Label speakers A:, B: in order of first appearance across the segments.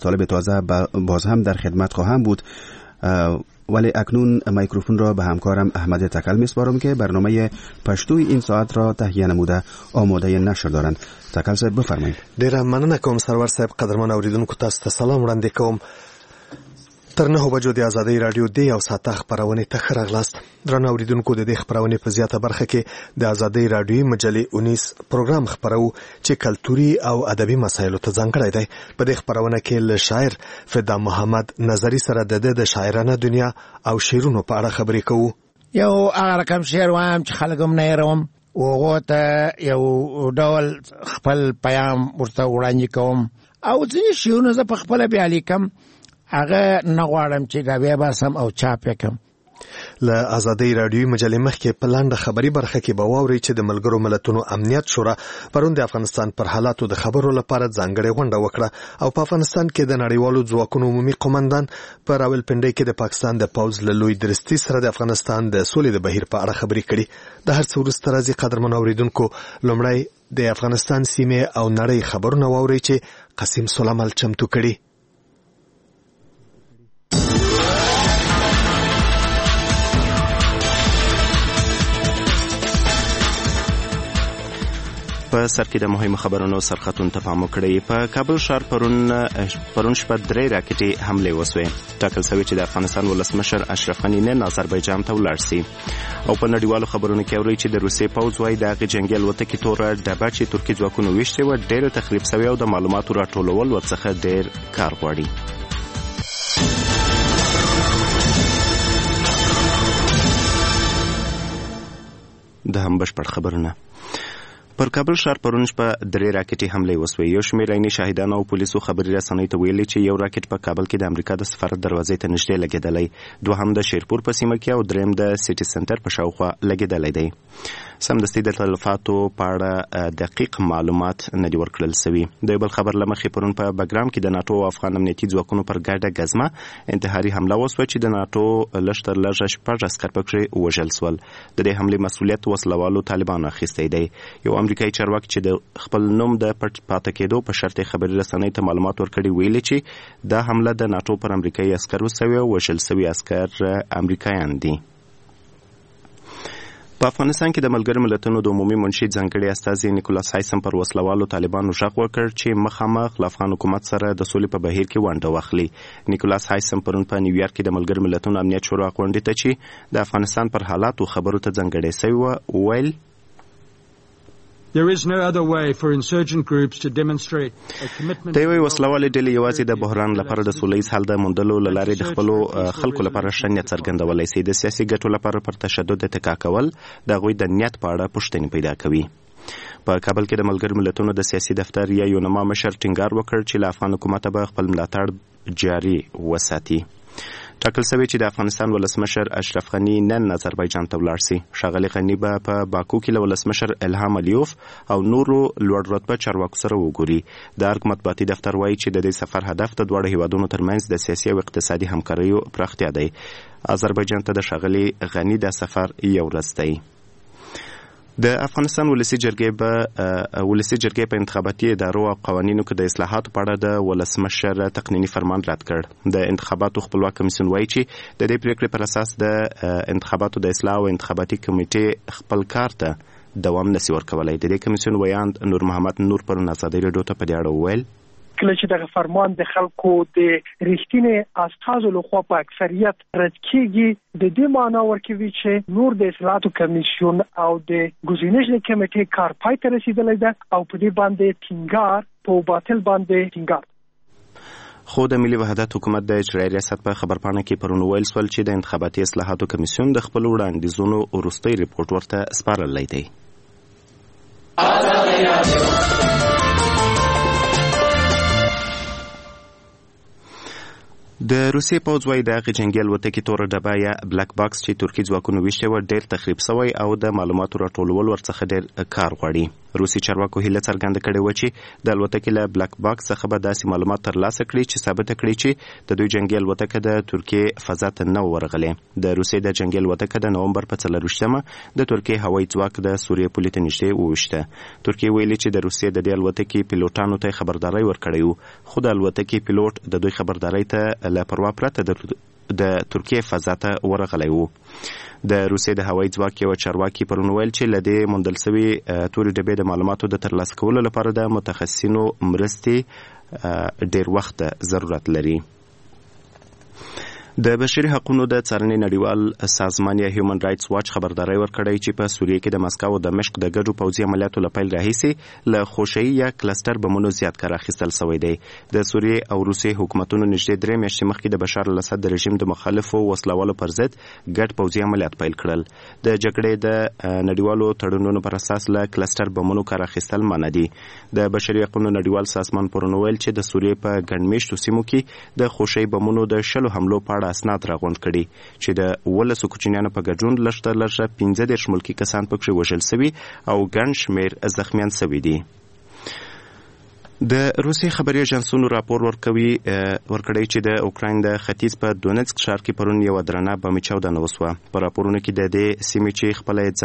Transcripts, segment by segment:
A: مطالب تازه باز هم در خدمت خواهم بود، ولی اکنون میکروفون را به همکارم احمد تکل میسپارم که برنامه پشتوی این ساعت را تهیه نموده آماده نشر دارند. تکل صاحب بفرمایید.
B: ډیره مننه کوم سرور صاحب. قدرمن اوریدونکو تاسو ته سلام وړاندې کوم. تر 9 بجو د آزادۍ رادیو د یو ساعت خبرونه ته ښه راغلاست. درنو اوریدونکو د دې خبرونه په زیاته برخه کې د آزادۍ رادیو مجلې 19 پروګرام خبرو چې کلتوري او ادبي مسایلو ته ځانګړی دی. په دې خبرونه کې له شاعر فدا محمد نظری سره د شاعرانه دنیا او شعرونو په اړه خبرې کوو.
C: یو هغه رقم شعر وایم چې خلک هم نه يروم، وغه ته یو ډول خپل پیغام ورته وړاندې کوم، او ځینې شعرونه زه په خپل بیا لیکم، هغه نه غواړم چې دا بیا باسم او چاپ کړم.
B: له آزادۍ رادیو مجلې مخکې په لاندې خبري برخه کې به واورئ چې د ملګرو ملتونو امنیت شورا پرون د افغانستان پر حالاتو د خبرو لپاره ځانګړې غونډه وکړه او په افغانستان کې د نړیوالو ځواکونو عمومي قومندان په راولپنډۍ کې د پاکستان د پوځ له لوی درستي سره د افغانستان د سولې د بهیر په اړه خبرې کړي. د هر څه وروسته راځي قدرمن اوریدونکو لومړی د افغانستان سیمې او نړۍ خبرونه واورئ چې قاسم سلیمال چمتو کړي.
D: په سر کې د مهمو خبرونو سرخطون ته پام وکړئ. په کابل ښار پرون شپه 3 راکټي حمله وسوې. ټاکل شوی چې د افغانستان ولسمشر اشرف غني نن آذربایجان ته ولاړ شي. او په نړیوالو خبرونو کې اوري چې د روسیې پوځ وايي د جنگي الوتکې توره ډبه چې ترکي ځواکونو ویشتې و ډېر تخریب شوی او د معلوماتو راټولول ورڅخه ډېر کار غواړي. د هم بشپړ خبرونه. پر کابل ښار پرون شپه 3 راکټي حمله وسوې. یو شمېر عیني شاهدان او پولیسو خبري رسنۍ ته ویلي چې یو راکټ په کابل کې د امریکا د سفارت دروازې ته نږدې لګېدلی، دوهم د شیرپور په سیمه کې او دریم د سیټي سنټر په شاوخوا لګېدلی دی. سمدستي د تلفاتو په اړه دقیق معلومات نه دي ورکړل شوي. د بل خبر له مخې پرون په بګرام کې د ناتو او افغان امنیتي ځواکونو پر ګډه ګزمه انتحاري حمله وسوه چې د ناتو لږ تر لږه 6 عسکر پکې وژل شول. د دې حملې مسؤلیت وسلوالو طالبانو اخیستی دی. یو امریکایي چارواکي چې د خپل نوم د پټ پاتې کېدو په شرط خبري رسنۍ ته معلومات ورکړي ویلي چې دا حمله د ناتو پر امریکایي عسکر وسوي او وژل شوي عسکر امریکایان دي. په افغانستان کې د ملګرو ملتونو د عمومي منشي ځانګړي استازي نیکولاس هایسم پر وسلوالو طالبانو غږ وکړ چې مخامخ له افغان حکومت سره د سولې په بهیر کې ونډه واخلي. نیکولاس هایسم پرون په نیویارک کې د ملګرو ملتونو امنیت شورا غونډې ته چې د افغانستان پر حالاتو خبرو ته ځانګړي شوی و ویل
E: There is no other way for insurgent groups to demonstrate a commitment.
D: دوی وسلوالې ډلې یوازې د بحران لپاره د سولهییز حل د موندلو له لارې د خپلو خلکو لپاره ښه نیت څرګندولی شي. د سیاسي ګټو لپاره پر تشدد اتکا کول د هغوی د نیت په اړه پوښتنې پیدا کوي. په کابل کې د ملګرو ملتونو د سیاسي دفتر یا یونما مشر ټینګار وکړ چې له افغان حکومت به خپل ملاتړ جاري وساتي. ټاکل شوی چې د افغانستان ولسمشر اشرف غني نن آذربایجان ته ولاړ شي. ښاغلي غني به په باکو کې له ولسمشر الهام الیوف او نورو لوړ رتبه چارواکو سره وګوري. د ارګ مطبوعاتي دفتر وایي چې د دې سفر هدف د دواړو هیوادونو ترمنځ د سیاسي او اقتصادي همکاریو پراختیا دی. آذربایجان ته د ښاغلي غني د سفر یو ورځ دی. د افغانستان ولسی جرګې په انتخاباتي ادارو او قوانینو کې د اصلاحاتو په اړه د ولسمشر تقنینی فرمان رد کړ. د انتخاباتو خپلواک کمیسیون وایي چې د دې پریکړې پر اساس د انتخاباتو د اصلاح او انتخاباتي کمیټې خپل کار ته دوام نشي ورکولای. د دې کمیسیون ویاند نور محمد نور پر آزادۍ رادیو ته په دې اړه وویل
F: کله چې دغه فرمان د خلکو د رښتینې استازو لخوا په اکثریت رد کیږي د دې معنا ورکوي چې نور د اصلاحاتو کمیسیون او د ګزینش کمیټې کار پای ته رسیدلی ده او په دې باندې ټینګار په باطل باندې ټینګار.
D: خو د ملي وحدت حکومت د اجرایي ریاست په خبرپاڼه کې پرون ویل شول چې د انتخاباتي اصلاحاتو کمیسیون د خپل وړاندیزونو وروستی ریپورت ورته سپارلی دی. د روسیې پوځ وايي د جنگي الوتکې توره ډبه یا بلاک باکس چې ترکي ځواکونو ویشتې و ډېر تخریب شوی او د معلوماتو راټولول ورڅخه ډېر کار غواړي. روسي چارواکو هیله څرګنده کړې وه چې د الوتکې له بلاک باکس څخه به داسې معلومات ترلاسه کړي چې ثابته کړي چې د دوی جنګي الوتکه د ترکیې فضا ته نه ورغلې. د روسیې د جنګي الوتکه د نومبر په 24مه د ترکیې هوایي ځواک د سوریې پولې ته نږدې وویشته. ترکیې ویلي چې د روسیې د دې الوتکې پیلوټانو ته خبرداری ورکړی و، خو د الوتکې پیلوټ د دوی خبرداری ته له پروا پرته د ترکیې فضا ته ورغلی و. د روسیې د هوایي ځواک یو چارواکي پرون ویل چې له دې موندل سوي تورې ډبې د معلوماتو د ترلاسه کولو لپاره د متخصصینو مرستې ډېر وخت ضرورت لري. د بشري حقوقو د څارنې نړیوال سازمان یا هیومن رایټس واچ خبرداری ورکړی چې په سوریه کې د مسکو او دمشق د ګډو پوځي عملیاتو له پیل راهیسې له خوشه‌ای یا کلستر بمونو زیات کار اخیستل شوی دی. د سوریې او روسیې حکومتونو نږدې 3 میاشتې مخکې د بشار الاسد د رژیم د مخالفو وسلوالو پر ضد ګډ پوځي عملیات پیل کړل. د جګړې د نړیوالو تړونونو پر اساس له کلستر بمونو کار اخیستل منع دي. د بشري حقوقو نړیوال سازمان پرون ویل چې د سوریې په ګڼمېشتو سیمو کې د خوشه‌ای بمونو د 10 حملو په اسناد راغونډ کړي چې د 12 کوچنیانو په ګډون لږ 15 ملکي کسان پکې وژل شوي او ګڼ شمېر زخمیان شوي دي. د روسي خبري اژانسونو راپور ورکړی چې د اوکراین د ختیځ په دونیتسک ښار کې پرون یوه درنه بمي چاودنه وسوه. په راپورونو کې د دې سیمې چې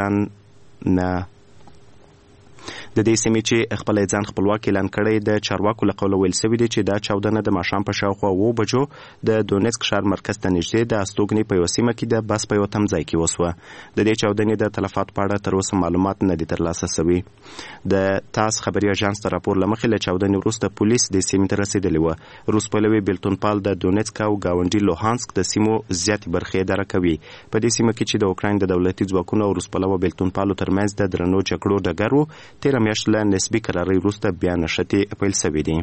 D: خپل ځان خپلواک اعلان کړی د چارواکو له قوله ویل شوي دي چې دا چاودنه د ماښام په شاوخوا 7 بجو د دونیتسک ښار مرکز ته نږدې د استوګنې په یوه سیمه کې د بس په یوه تمځای کې وسوه. د دې چاودنې د تلفاتو په اړه تر اوسه معلومات نه دي ترلاسه شوي. د تاس خبري اژانس د راپور له مخې له چاودنې وروسته پولیس دې سیمې ته رسېدلي وه. روس پلوي بیلتونپال د دونیتسک او ګاونډي لوهانسک د سیمو زیاتې برخې اداره کوي. په دې سیمه کې چې د اوکراین د دولتي ځواکونو او روس پلوه بیلتونپالو ترمنځ د درنو جګړو ډګر و، 13 میاشتې له نسبي قرارۍ وروسته بیا نښتې پیل شوي دي.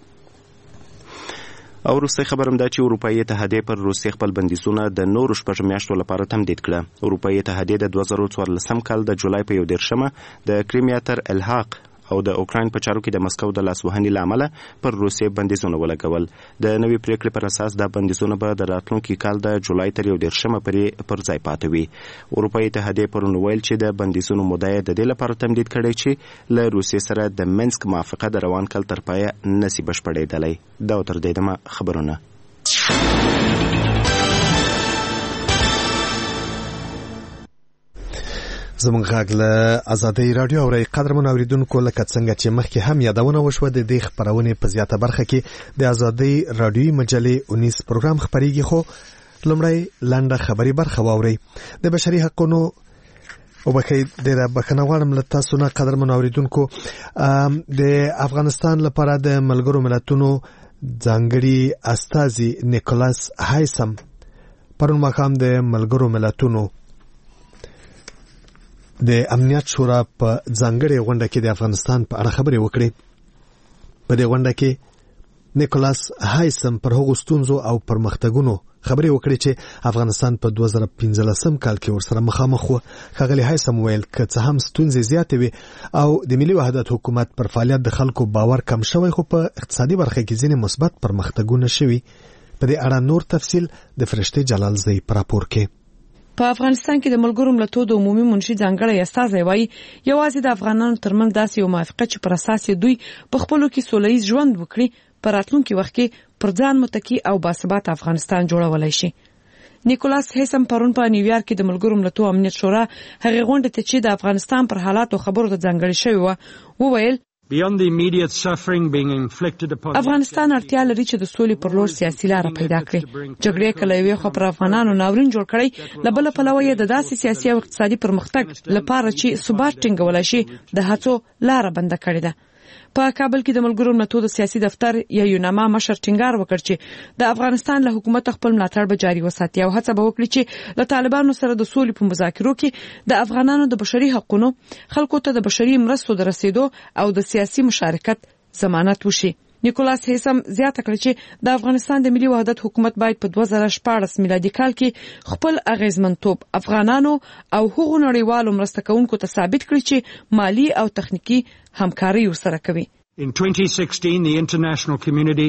D: او وروستی خبر هم دا چې اروپایي اتحادیې پر روسیې خپل بندیزونه د نورو 6 میاشتو لپاره تمدید کړه. اروپایي اتحادیې د 2014 کال د جولای په 11مه د کریمیا تر الحاق او د اوکراین په چارو کې د مسکو د لاسوهنې له امله پر روسیې بندیزونه ولګول. د نوې پریکړې پر اساس دا بندیزونه به د راتلونکي کال د جولای تر 11مه پورې پر ځای پاتې وي. اروپایي اتحادیې پرون ویل چې د بندیزونو موده یې د دې لپاره تمدید کړی چې له روسیې سره د منسک موافقه د روان کال تر پایه نشي بشپړېدلی. دا تر دې دمه خبرونه.
B: زمونږ غږ له ازادۍ راډیو اورئ. قدرمن اوریدونکو، لکه څنګه چې مخکې هم یادونه وشوه، د دې خپرونې په زیاته برخه کې د ازادۍ راډیوي مجلې 19 پروګرام خپریږي، خو لومړی لنډه خبري برخه واورئ. د بشري حقوقو او بخې ډیره بخښنه غواړم له تاسو نه قدرمن اوریدونکو. د افغانستان لپاره د ملګرو ملتونو ځانګړي استازي نیکولاس هایسم پرون ماښام د ملګرو ملتونو د امنیت شورا په ځانګړې غونډه کې د افغانستان په اړه خبرې وکړې. په دې غونډه کې نیکولاس هایسم پر هغو ستونزو او پرمختګونو خبرې وکړې چې افغانستان په 2015 کال کې ورسره مخامخ و. ښاغلي هایسم ویل که څه هم ستونزې زیاتې وي او د ملي وحدت حکومت پر فعالیت د خلکو باور کم شوی، خو په اقتصادي برخه کې ځینې مثبت پرمختګونه شوي. په دې اړه نور تفصیل د فرشته جلال زئی په راپور کې.
G: په افغانستان کې د ملګرو ملتونو د عمومي منشي ځانګړی استازی وایي یوازې د افغانانو ترمنځ داسې یو موافقه چې پر اساس دوی په خپلو کې سولهییز ژوند وکړي په راتلونکي وخت کې پر ځان متکی او باثباته افغانستان جوړولای شي. نیکولاس هیسم پرون په نیویارک کې د ملګرو ملتونو امنیت شورا هغه غونډه ته چې د افغانستان پر حالاتو خبرو ته ځانګړی شوی و وویل افغانستان اړتیا لري چې د سولې پر لور سیاسي لار پیدا کړي. جګړې کله یو خو پر افغانانو ناورین جوړ کړي، لبل په لوی د داسې سیاسي او اقتصادي پرمختګ لپاره چې ثبات ټینګول شي د هڅو لار بند کړي ده. په کابل کې د ملګرو ملتونو د سیاسي دفتر یا یوناما مشر ټینګار وکړ چې د افغانستان له حکومت خپل ملاتړ به جاري وساتي او هڅه به وکړي چې له طالبانو سره د سولې په مذاکرو کې د افغانانو د بشري حقوقو خلکو ته د بشري مرستو د رسیدو او د سیاسي مشارکت ضمانت وشي. نیکولاس هیسم زیاته کړه چې د افغانستان د ملي وحدت حکومت باید په 2014 میلادي کال کې خپل اغیزمنتوب افغانانو او هغو نړیوالو مرسته کوونکو ته ثابت کړي چې مالی او تخنیکی همکاري ورسره کوي.
E: In 2016, the international community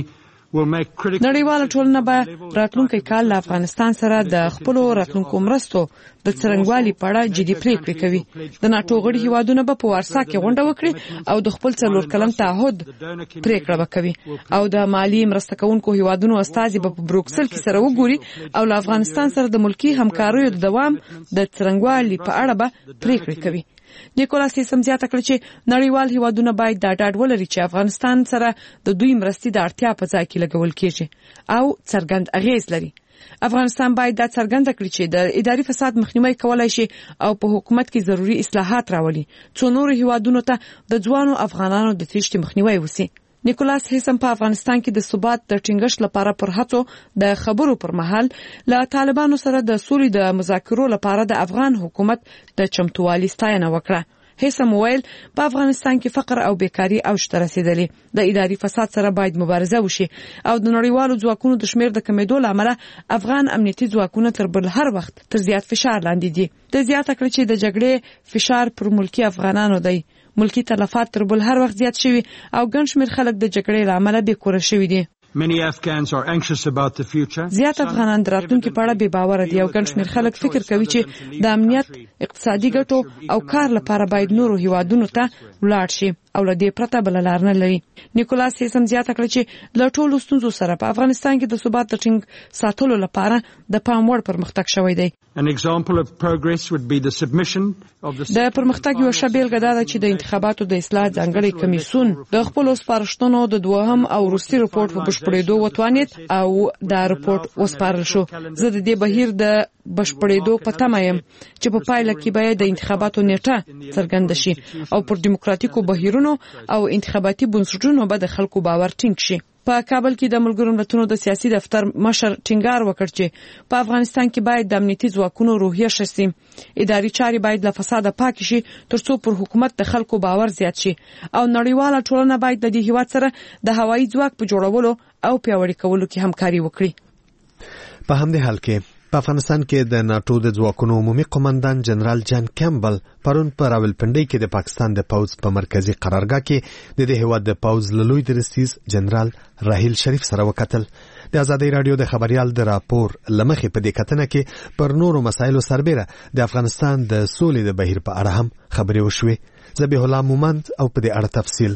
G: نړیواله ټولنه به راتلونکي کال له افغانستان سره د خپلو راتلونکو مرستو د څرنګوالي په اړه جدي پریکړې کوي. د ناتو غړي هیوادونه به په وارسا کې غونډه وکړي او د خپل 4 کلن تعهد پریکړه وکړي او د مالی مرسته کوونکو هیوادونو استازي به په بروکسل کې سره وګوري او له افغانستان سره د ملکی همکاریو د دوام د څرنګوالي په اړه به پریکړې کوي. نیکولاس هیسم زیاته کړه چې نړیوال هیوادونه باید دا ډاډ ولري چې افغانستان سره د دوی مرستې د اړتیا په ځای کې لګول کیږي او څرګند اغیز لري. افغانستان باید دا څرګنده کړي چې د اداري فساد مخنیوي کولای شي او په حکومت کې ضروري اصلاحات راولي څو نور هیوادونو ته د ځوانو افغانانو د تېښتې مخنیوي وسی. نیکولاس هیسم په افغانستان کې د ثبات د ټینګښت لپاره پر هڅو د خبرو پر مهال له طالبانو سره د سولې د مذاکرو لپاره د افغان حکومت د چمتووالي ستاینه وکړه. هیسم ویل په افغانستان کې فقر او بیکاری اوج ته رسیدلې. د اداري فساد سره باید مبارزه وشي او د نړیوالو ځواکونو د شمیر د کمیدو لامل افغان امنیتي ځواکونه تر بل هر وخت تر زیات فشار لاندې دي. د زیاته کړ چې د جګړې فشار پر ملکی افغانانو دی. ملکی تلفات تر بل هر وخت زیات شوي او ګڼ شمیر خلک د جګړې لامل بې کوره شوي دي. زیات افغانان د راتلونکي په اړه بې باوره دي او ګڼ شمیر خلک فکر کوي چې د امنیت، اقتصادي ګټو او کار لپاره باید نورو هیوادونو ته ولاړ شي او له دې پرته بل لار نه لري. نیکولاس هیسم زیاته کړه چې له ټولو ستونزو سره په افغانستان کې د ثبات د ټینګ ساتلو لپاره د پام وړ پرمختګ شوی دی. د پرمختګ یو ښه بیلګه دا ده چې د انتخاباتو د اصلاح ځانګړی کمیسیون د خپلو سپارښتنو د دوهم او وروستي رپورټ په بشپړېدو وتوانید او دا رپورټ وسپارل شو. زه د دې بهیر د بشپړېدو په تمه یم چې په پایله کې به د انتخاباتو نیټه څرګنده شي او پر دیموکراتیکو بهیرونو او انتخاباتي بنسټونو به د خلکو باور ټینګ شي. په کابل کې د ملګرو ملتونو د سیاسي دفتر مشر ټینګار وکړ چې په افغانستان کې باید د امنیتي ځواکونو روحیه ښه شي. اداري چارې باید له فساده پاک شي ترڅو پر حکومت د خلکو باور زیات شي او نړیواله ټولنه باید د دې هیواد سره د هوایي ځواک په جوړولو او پیاوړي کولو کې همکاري وکړي.
B: په همدې حال کې په افغانستان کې د ناتو د ځواکونو عمومي قومندان جنرال جان کیمبل پرون په راولپنډۍ کې د پاکستان د پوځ په مرکزی قرارګاه کې د دې هیواد د پوځ لوی درستیز جنرال راهیل شریف سره وکتل. د ازادي رادیو د خبريال د راپور لمخې په دې کتنه کې پر نورو مسایلو سربېره د افغانستان د سولې د بهیر په اړه هم خبرې وشوې. ذبیح الله مومند او په دې اړه تفصیل.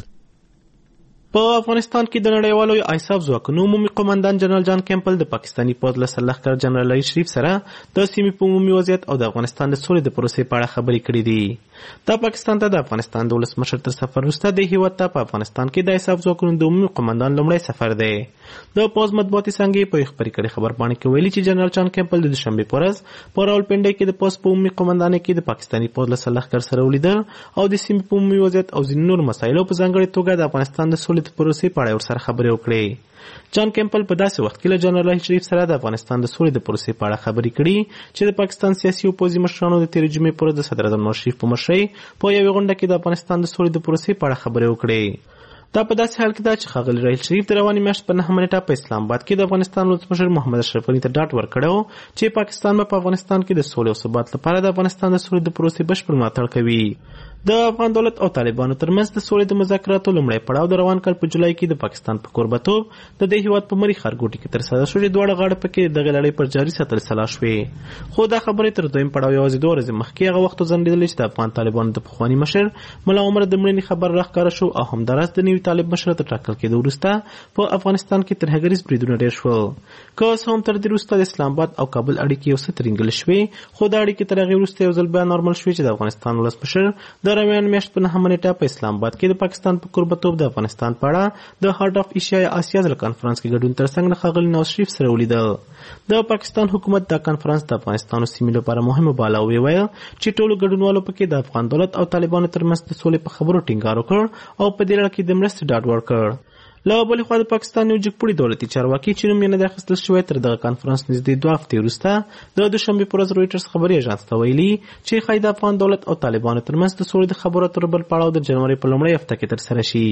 H: په افغانستان کې د نړیوالو ایساف ځواکونو عمومي قومندان جنرال جان کیمبل د پاکستاني پوځ له سرلښکر جنرال راهیل شریف سره د سیمې په عمومي وضعیت او د افغانستان د سولې د پروسې په اړه خبرې کړې دي. دا پاکستان ته د افغانستان د ولسمشر تر سفر وروسته د هیواد ته په افغانستان کې د ایساف ځواکونو د عمومي قومندان لومړی سفر دی. د پوځ مطبوعاتي څانګې په خبري کړي خبرپاڼه کې ویلي چې جنرال جان کیمبل د دوشنبه په ورځ په راولپنډۍ کې د پوځ په عمومي قومندان کې د پاکستاني پوځ له سرلښکر سره ولیدل او د سیمې په عمومي وضعیت او ځینو نور مسایلو په ځانګړې توګه د افغانستان د سولې د پروسې په اړه سره خبرې وکړې. جان کیمبل په داسې وخت کې له جنرال راهیل شریف سره د افغانستان د سولې د پروسې په اړه خبرې کړي چې د پاکستان سیاسي او پوځي مشرانو د تېرې جمعې پر ورځ د صدر اعظم نواز شریف په مشرۍ په یوې غونډه کې د افغانستان د سولې د پروسې په اړه خبرې وکړې. دا په داسې حال کې ده چې ښاغلي راهیل شریف د روانې میاشتې په 9 نیټه په اسلام آباد کې د افغانستان ولسمشر محمد اشرف غني ته ډاډ ورکړی چې پاکستان به په افغانستان کې د سولې او ثبات لپاره د افغانستان د سولې د پروسې بشپړ ملاتړ کوي. د افغان دولت او طالبانو ترمنځ د سولې د مذاکراتو لومړی پړاو د روان کال په جولای کې د پاکستان په کوربتوب د دې هیواد په مری ښارګوټي کې ترسره شوې دواړه غاړه پکې دغه لړۍ پر جاري ساتل سلا شوې. خو دا خبرې تر دویم پړاو یوازې 2 ورځې مخکې هغه وخت ځنډېدلې چې د افغان طالبانو د پخواني مشر ملا عمر د مړینې خبر راښکاره شو او همداراز د نوي طالب مشر تر ټاکل کېدو وروسته په افغانستان کې ترهګریز بریدونه ډېر شول. که څه هم تر دې وروسته د اسلام آباد او کابل اړیکې یو څه ترینګل شوې خو دا اړیکې تر هغې وروسته یو ځل بیا نارمل شوې چې د افغانستان ولسمشر د روان میاشت په 9 نیټه په اسلام آباد کې د پاکستان په کوربتوب د افغانستان په اړه د هارت اف ایشیا آسیا ځل کانفرنس کې ګډون ترڅنګ ښاغلي نواز شریف سره ولیدل. د پاکستان حکومت دا کانفرنس د افغانستان او سیمې لپاره مهمه باله او ویل چې ټولو ګډونوالو پکې د افغان دولت او طالبانو ترمنځ د سولې په خبرو ټینګار وکړ او په دې لړ کې د مرستې ډاډ ورکړ. له بلې خوا د پاکستان یو جګپوړي دولتي چارواکي چې نوم یې نه دی اخیستل شوی تر دغه کانفرنس نږدې 2 هفتې وروسته د دوشنبې په ورځ رویټرز خبري اژانس ته ویلي چې ښایي د افغان دولت او طالبانو ترمنځ د سولې د خبرو اترو بل پړاو د جنوري په لومړۍ هفته کې ترسره شي.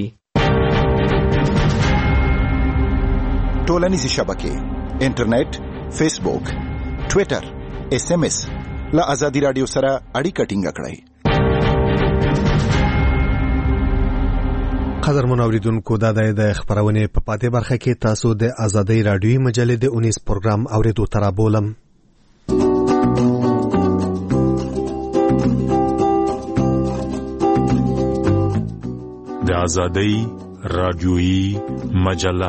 I: ټولنیزې شبکې انټرنیټ، فیسبوک، ټویټر، SMS له ازادي رادیو سره اړیکه ټینګه کړئ.
B: قدرمن اوریدونکو دا د خبرونه په پاتې برخه کې تاسو د ازادۍ رادیوي مجلې د 19 پروګرام اوریدو ترابولم.
J: د ازادۍ رادیوي مجله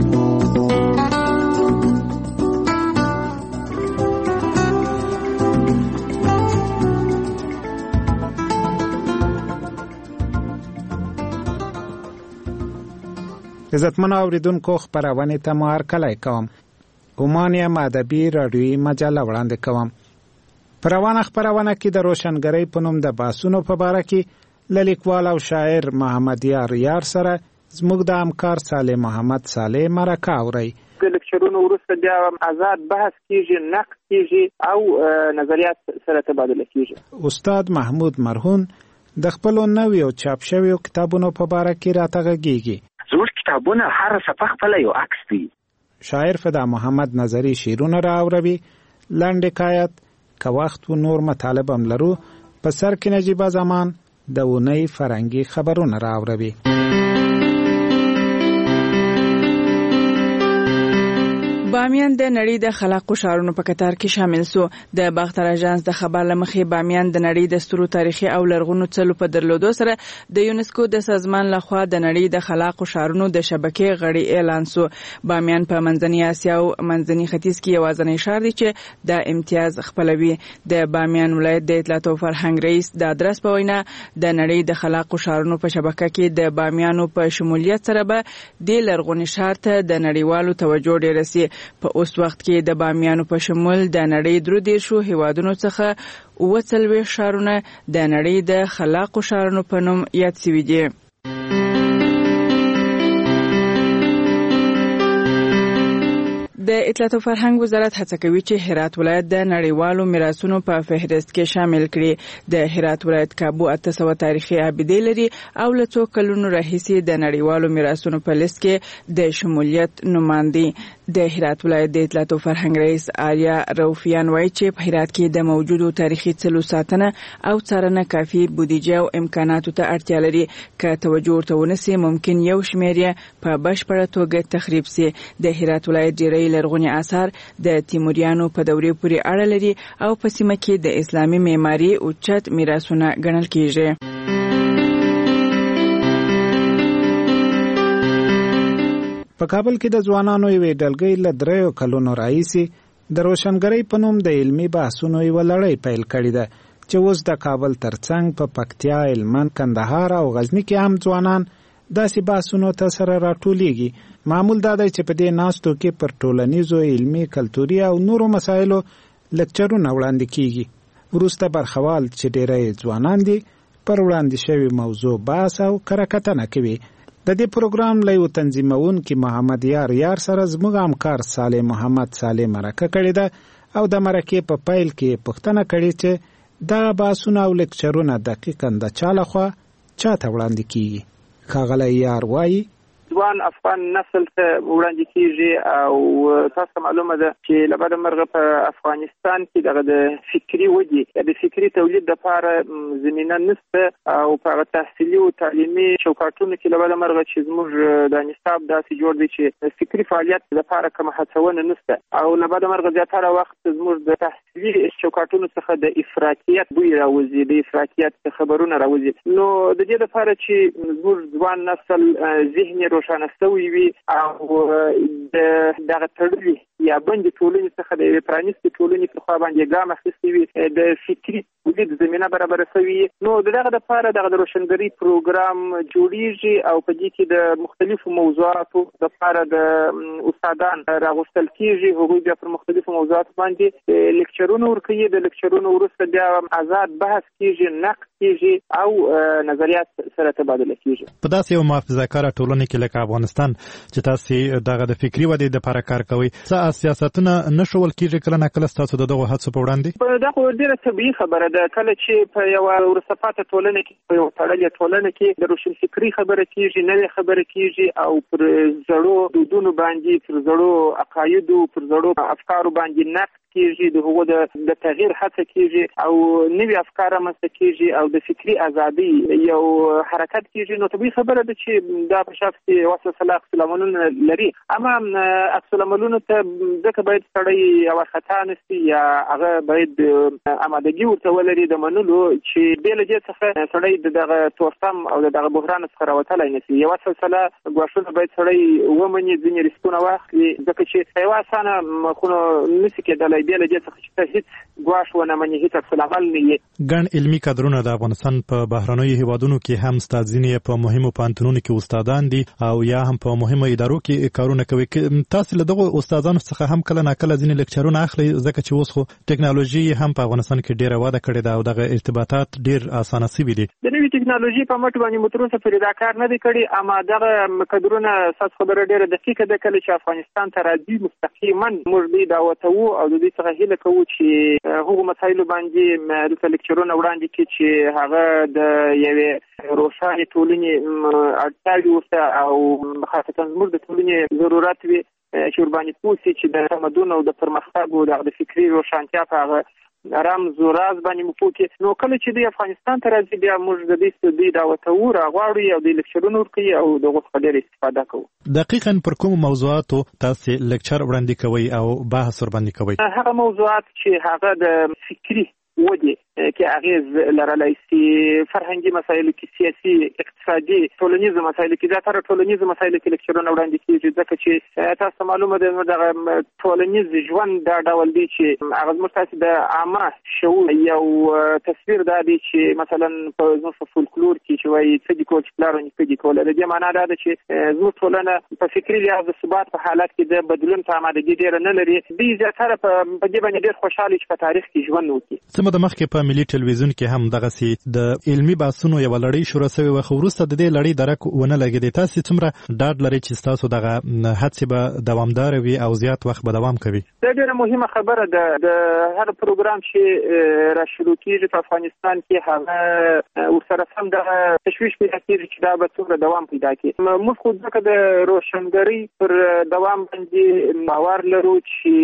K: عزتمن اوریدونکو خبرونه ته مو هرکلی کوم. عمانیه ادبي رادیوي مجله وړاندې کوم. پروانه خبرونه کې د روشنګری په نوم د باسونو په باره کې لیکوال او شاعر محمد یار سره زموږ د همکار صالح محمد صالح مرکه اوري.
L: د لیکچرونو وروسته بیا آزاد بحث کیږي، نقد کیږي او نظریات سره تبادله کیږي. استاد محمود مرهون د خپل نویو چاپ شویو کتابونو په باره کې راته غږیږي.
M: زموږ کتابونه هر صفحه خپل یو عکس دی.
K: شاعر فدا محمد نظری شیرونه راوړي. لاندې حکایت که وخت و نور مطالب هم لرو. په سر کې نجیب زمان د اونۍ فرنګي خبرونه راوړي.
N: بامیان د نړۍ د خلاقو ښارونو په کتار کې شامل سو. د باختر اژانس د خبر لمخې بامیان د نړۍ د سترو تاریخي او لرغونو څلو په درلودو سره د یونسکو د سازمان لخوا د نړۍ د خلاقو ښارونو د شبکې غړي اعلان سو. بامیان په منځنۍ اسیا او منځنۍ ختیځ کې یوازینی ښار دی چې د امتیاز خپلوي. د بامیان ولایت د اطلاعات او فرهنګ رئیس د ادرس په وینا د نړۍ د خلاقو ښارونو په شبکه کې د بامیانو په شمولیت سره به د لرغوني ښار ته د نړیوالو توجه ډیره سي. په اوس وخت کې د بامیانو په شمول د نړۍ 33 هیوادونو څخه 40 ښارونه د نړۍ د خلاقو ښارونو په نوم یاد شوي دي. د اطلاعات او فرهنګ وزارت هڅه کوي چې هرات ولایت د نړیوالو میراثونو په فهرست کې شامل کړي. د هرات ولایت کابو 800 تاریخي ابدې لري او له څو کلونو راهیسې د نړیوالو میراثونو په لیست کې د شمولیت نماینده. د هرات ولایت د اطلاعات او فرهنګ رئیس آریا روفیان وایي چې په هرات کې د موجودو تاریخي څلو ساتنه او څارنه کافي بودیجه او امکاناتو ته اړتیا لري. که توجه ورته ونسي ممکن یو شمېر یې په بشپړه توګه تخریب سي. د هرات ولایت ډېری لرغوني آثار د تیموریانو په دورې پورې اړه لري او په سیمه کې د اسلامي معماري اوچت میراثونه ګڼل کیږي.
K: په کابل کې د ځوانانو یوې ډلګۍ له 3 کلونو راهیسې د روشنګری په نوم د علمي بحثونو یوه لړۍ پیل کړې ده چې اوس د کابل ترڅنګ په پکتیا، هلمند، کندهار او غزني کې هم ځوانان داسې بحثونو ته سره راټولیږي. معمول دا دی چې په دې ناستو کې پر ټولنیزو، علمي، کلتوري او نورو مسایلو لیکچرونه وړاندې کیږي. وروسته برخوال چې ډېری ځوانان دي پر وړاندې شوی موضوع بحث او کره کوي. د دې پروګرام له یو تنظیمونکي محمد یار سره زموږ همکار صالح محمد صالح مرکه کړې ده او د مرکې په پیل کې پوښتنه کړې چې دا بحثونه او لیکچرونه دقیقاً د چا لخوا چاته وړاندې کیږي. ښاغلی یار وایي
L: ځوان افغان نسل ته وړاندې کیږي او تاسو معلومه ده چې لبد مرغه په افغانستان کې دغه د فکری ودی د فکری تولید لپاره زمينه نشته او په تحصیلي او تعلیمي چوکاټونو کې لبد مرغه چې زموږ د نصاب داسې جوړ دي چې فکری فعالیت لپاره کوم هڅونه نشته او لبد مرغه زیاتره وخت زموږ د تحصیلي چوکاټونو څخه د افراطیت بوی راوځي، د افراطیت خبرونه راوځي. نو د دې لپاره چې زموږ ځوان نسل ذهني روښانه شوی وي او دغه تړلي یا بندي ټولنې څخه د پرانیستې ټولنې په خوا باندې ګام اخیستی وي، د فکري تولید زمینه برابر شوی. نو دغه لپاره دغه د روشنګری پروګرام جوړیږي او په دې کې د مختلفو موضوعاتو لپاره د استادان راغوښتل کیږي. هغوی بیا پر مختلفو موضوعاتو باندې لیکچرونه ورکوي. د لیکچرونو وروسته بیا آزاد بحث کیږي، نقد کیږي او نظریات سره تبادله کیږي.
O: په داسې یو محافظه‌کاره ټولنه کې لکه افغانستان چې تاسو دغه د فکری ودې لپاره کار کوي، څه سیاستونه نشول کیږي کله نه کله تاسو دغه هڅو په وړاندې؟
L: دا خو ډیره طبیعي خبره ده. کله چې په یو ورسپاته ټولنه کې په یو تړلې ټولنه کې د روشن فکری خبره کیږي، نوې خبره کیږي او پر زړو دودونو باندې، پر زړو عقایدو، پر زړو افکارو باندې نقد کیږي، د هغو د تغییر هڅه کیږي او نوي افکار رامنځته کیږي او د فکری ازادي یو حرکت کیږي، نو طبیعي خبره ده چې دا په شخص کې وسوسه عکس العملونه لري. اما عکس العملونه ته ځکه باید سړی او خطا نشي یا هغه باید آمادګي ورته ولري د منلو چې بې له دې څخه سړی دغه تورتم او دغه بحران څخه راوتلی نشي. یو سلسله ګواښونه باید سړی ومني، ځینې ریسکونه واخلي، ځکه چې یوه اسانه مخونه نشي کېدلی بې له دې څخه چې ته هېڅ ګواښ ونه مني، هېڅ عکس العمل نه یې.
O: ګڼ علمي کادرونه د افغانستان په بهرنیو هیوادونو کې هم ستا ځینې په مهمو پوهنتونونو کې استادان دي او یا هم په مهمو ادارو کې کارونه کوي. تاسو له دغه استادانو څخه هم کله ناکله ځینې لیکچرونه اخلي، ځکه چې اوس خو ټیکنالوژي هم په افغانستان کې ډیره وده کړې ده او دغه ارتباطات ډیر اسانه شوي دي. د
L: نوې ټیکنالوژي په مټ باندې متروسه پرې دا کار نه دی کړی، اما دغه کادرونه ساس خبره ډیره دقیقه ده. کله چې افغانستان ته راځي مستقیما موږ دوی دعوتوو او د دوی څخه هیله کوو چې هغو مسایلو باندې دلته لیکچرونه وړاندې کړي چې هغه د یوې روښانه ټولنې اړتیاوې ورته او خاصتا زموږ د ټولنې ضرورت وي چې ورباندې پوه سي چې د تمدن او د پرمختګ او د فکري روښانتیا په هغه رمز و راز باندې مو پوه کړي. نو کله چې دوی افغانستان ته راځي بیا موږ د دوی دعوتوو راغواړو او د لیکچرونو ورکوي او د هغو څخه ډېره استفاده کوو.
O: دقیقاً پر کومو موضوعاتو تاسې لیکچر وړاندې کوئ او بحث ورباندې کوئ؟
L: هغه موضوعات چې هغه د فکري ودې کې اغیز لرلی سي، فرهنګي مسایلو کې، سیاسي، اقتصادي، ټولنیز مسایلو کې، زیاتره ټولنیز مسایلو کې لیکچرونه وړاندې کیږي، ځکه چې تاسو معلومه ده دغه ټولنیز ژوند دا ډول دی چې هغه زموږ تاسو د عامه شعور یو تصویر دا دی چې مثلا په زموږ فولکلور کې چې وایي څه دي کول چې پلار ونیکه دي کول، د دې معنا دا ده چې زموږ ټولنه په فکري لحاظ د ثبات په حالت کې د بدلون ته آمادګي ډېره نه لري. دوی زیاتره په دې باندې ډېر خوشحاله چې په تاریخ کې ژوند وکړي.
O: څه موده مخکې په ملي ټلویزیون کې هم دغسې د علمي بحثونو یوه لړۍ شروع شوې وه، خو وروسته د دې لړۍ درک ونه لګېدې. تاسې څومره ډاډ لرئ چې ستاسو دغه هڅې به دوامداره وي او زیات وخت به دوام کوي؟
L: دا ډېره مهمه خبره ده. د هر پروګرام چې را شروع کېږي په افغانستان کې هغه ورسره سم دغه تشویش پیدا کېږي چې دا به څومره دوام پیدا کړي. موږ خو ځکه د روشنګرۍ پر دوام باندې باور لرو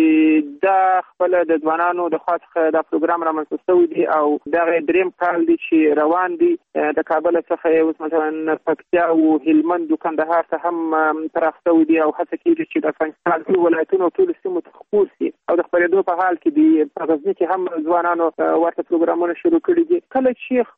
L: چې دا خپله د ځوانانو د خوا څخه دا پروګرام رامنځته شوی دی او دغه دریم کال دی چې روان دی. د کابل څخه اوس مثلا پکتیا او هلمند او کندهار ته هم پراخ شوی دی او هڅه کېږي چې د افغانستان ټول ولایتونو او ټولو سیمو ته خپور سي او د خپرېدو په حال کې دی. په غزني کې هم ځوانانو ورته پروګرامونه شروع کړي دي. کله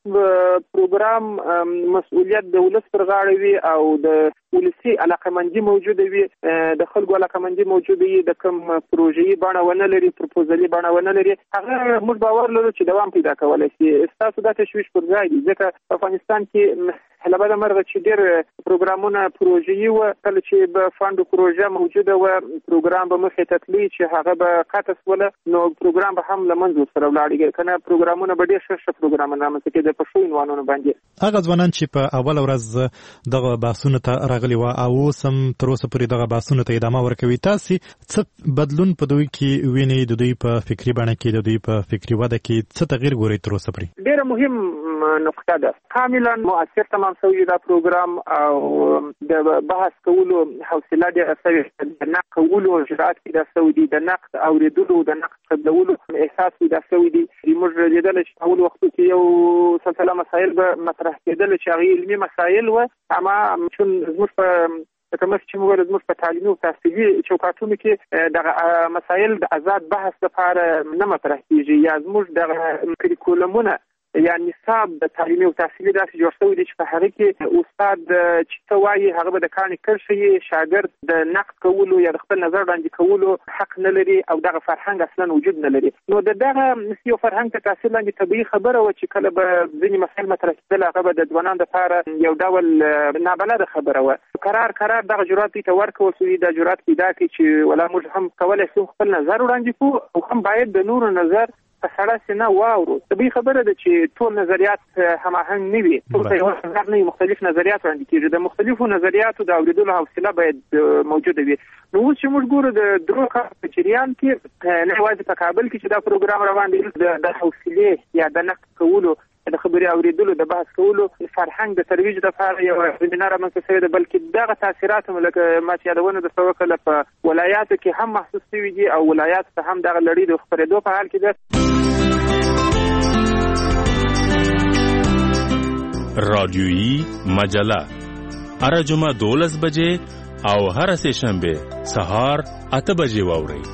L: چې پروګرام مسؤلیت د ولس پر غاړه وي او د ولسي علاقمندي موجوده وي، د خلکو علاقمندي موجوده وي، د کوم پروژې بڼه ونه لري، پروپوزلي بڼه ونه لري، هغه موږ باور لرو چې دوام پیدا کولی شي. ستاسو دا تشویش پر ځای دی، ځکه په افغانستان کې لبدا مرغه چې ډېر پروګرامونه پروژې وه، کله چې به فاند پروژه موجوده وه پروګرام به مخې ته تلي چې هغه به قطع شوله، نو پروګرام به هم له منځه ورسره ولاړېږي، که نه پروګرامونه به ډېر ښه پروګرامونه رامنځته کېده په ښو عنوانونو باندې.
O: هغه ځوانان چې په اوله ورځ دغه بحثونو ته راغلي وه او اوس هم تر اوسه پورې دغه بحثونو ته ادامه ورکوي، تاسې څه بدلون په دوی کې وینئ؟ د دوی په فکري بڼه کې، د دوی په فکري وده کې څه تغییر ګورئ تر اوسه پورې؟
L: ډېره مهم نقطه ده. کاملا مؤثر تمام شوی دا پروګرام او د بحث کولو حوصله ډېره شوې، د نقد کولو جرأت پیدا شوی دی، د نقد اورېدلو، د نقد قبلولو احساس پیدا شوی دی. موږ لیدل چې اول وختو کې یو سلسله مسایل به مطرح کېدل چې هغه علمي مسایل وه، اما چون زموږ په لکه مخکې چې موږ زموږ په تعلیمي او تحصیلي چوکاټونو کې دغه مسایل د آزاد بحث لپاره نه مطرح کېږي، یا زموږ دغه کریکولمونه یا نصاب د تعلیمي او تحصیلي داسې جوړ شوی دی چې په هغه کې استاد چې څه وایي هغه به د کاڼي کرښه یي، شاګرد د نقد کولو یا د خپل نظر وړاندې کولو حق نه لري او دغه فرهنګ اصلا وجود نه لري. نو د دغه یو فرهنګ ته تاثیر لاندې طبیعي خبره وه چې کله به ځینې مسایل مطرح کېدل هغه به د ځوانانو لپاره یو ډول نابلده خبره وه. قرار دغه جرأت دوی ته ورکول شوي، دا جرأت پیدا کړي چې ولا موږ هم کولی شو خپل نظر وړاندې کړو او هم باید د نورو نظر په سړه سینه واورو. طبیعي خبره ده چې ټول نظریات هماهنګ نه وي، ټول په یو نظر نه وي، مختلف نظریات وړاندې کېږي. د مختلفو نظریاتو د اورېدلو حوصله باید موجوده وي. نو اوس چې موږ ګورو د درو کالو په جریان کې نه یوازې په کابل کې چې دا پروګرام روان دی، د حوصلې یا د نقد کولو د خبري اوریدلو د بحث کولو فرهنګ د ترویج لپاره یو زمینه رامنځته شوې ده، بلکې دغه تاثیرات هم لکه ما چې یادونه درته وکړله په ولایاتو کې هم محسوس شوي دي او ولایاتو ته هم دغه لړۍ د خپرېدو په حال کې ده.
J: رادیویی مجله هر جمعه 12 بجې او هر سه شنبه سهار 8 بجې واورئ.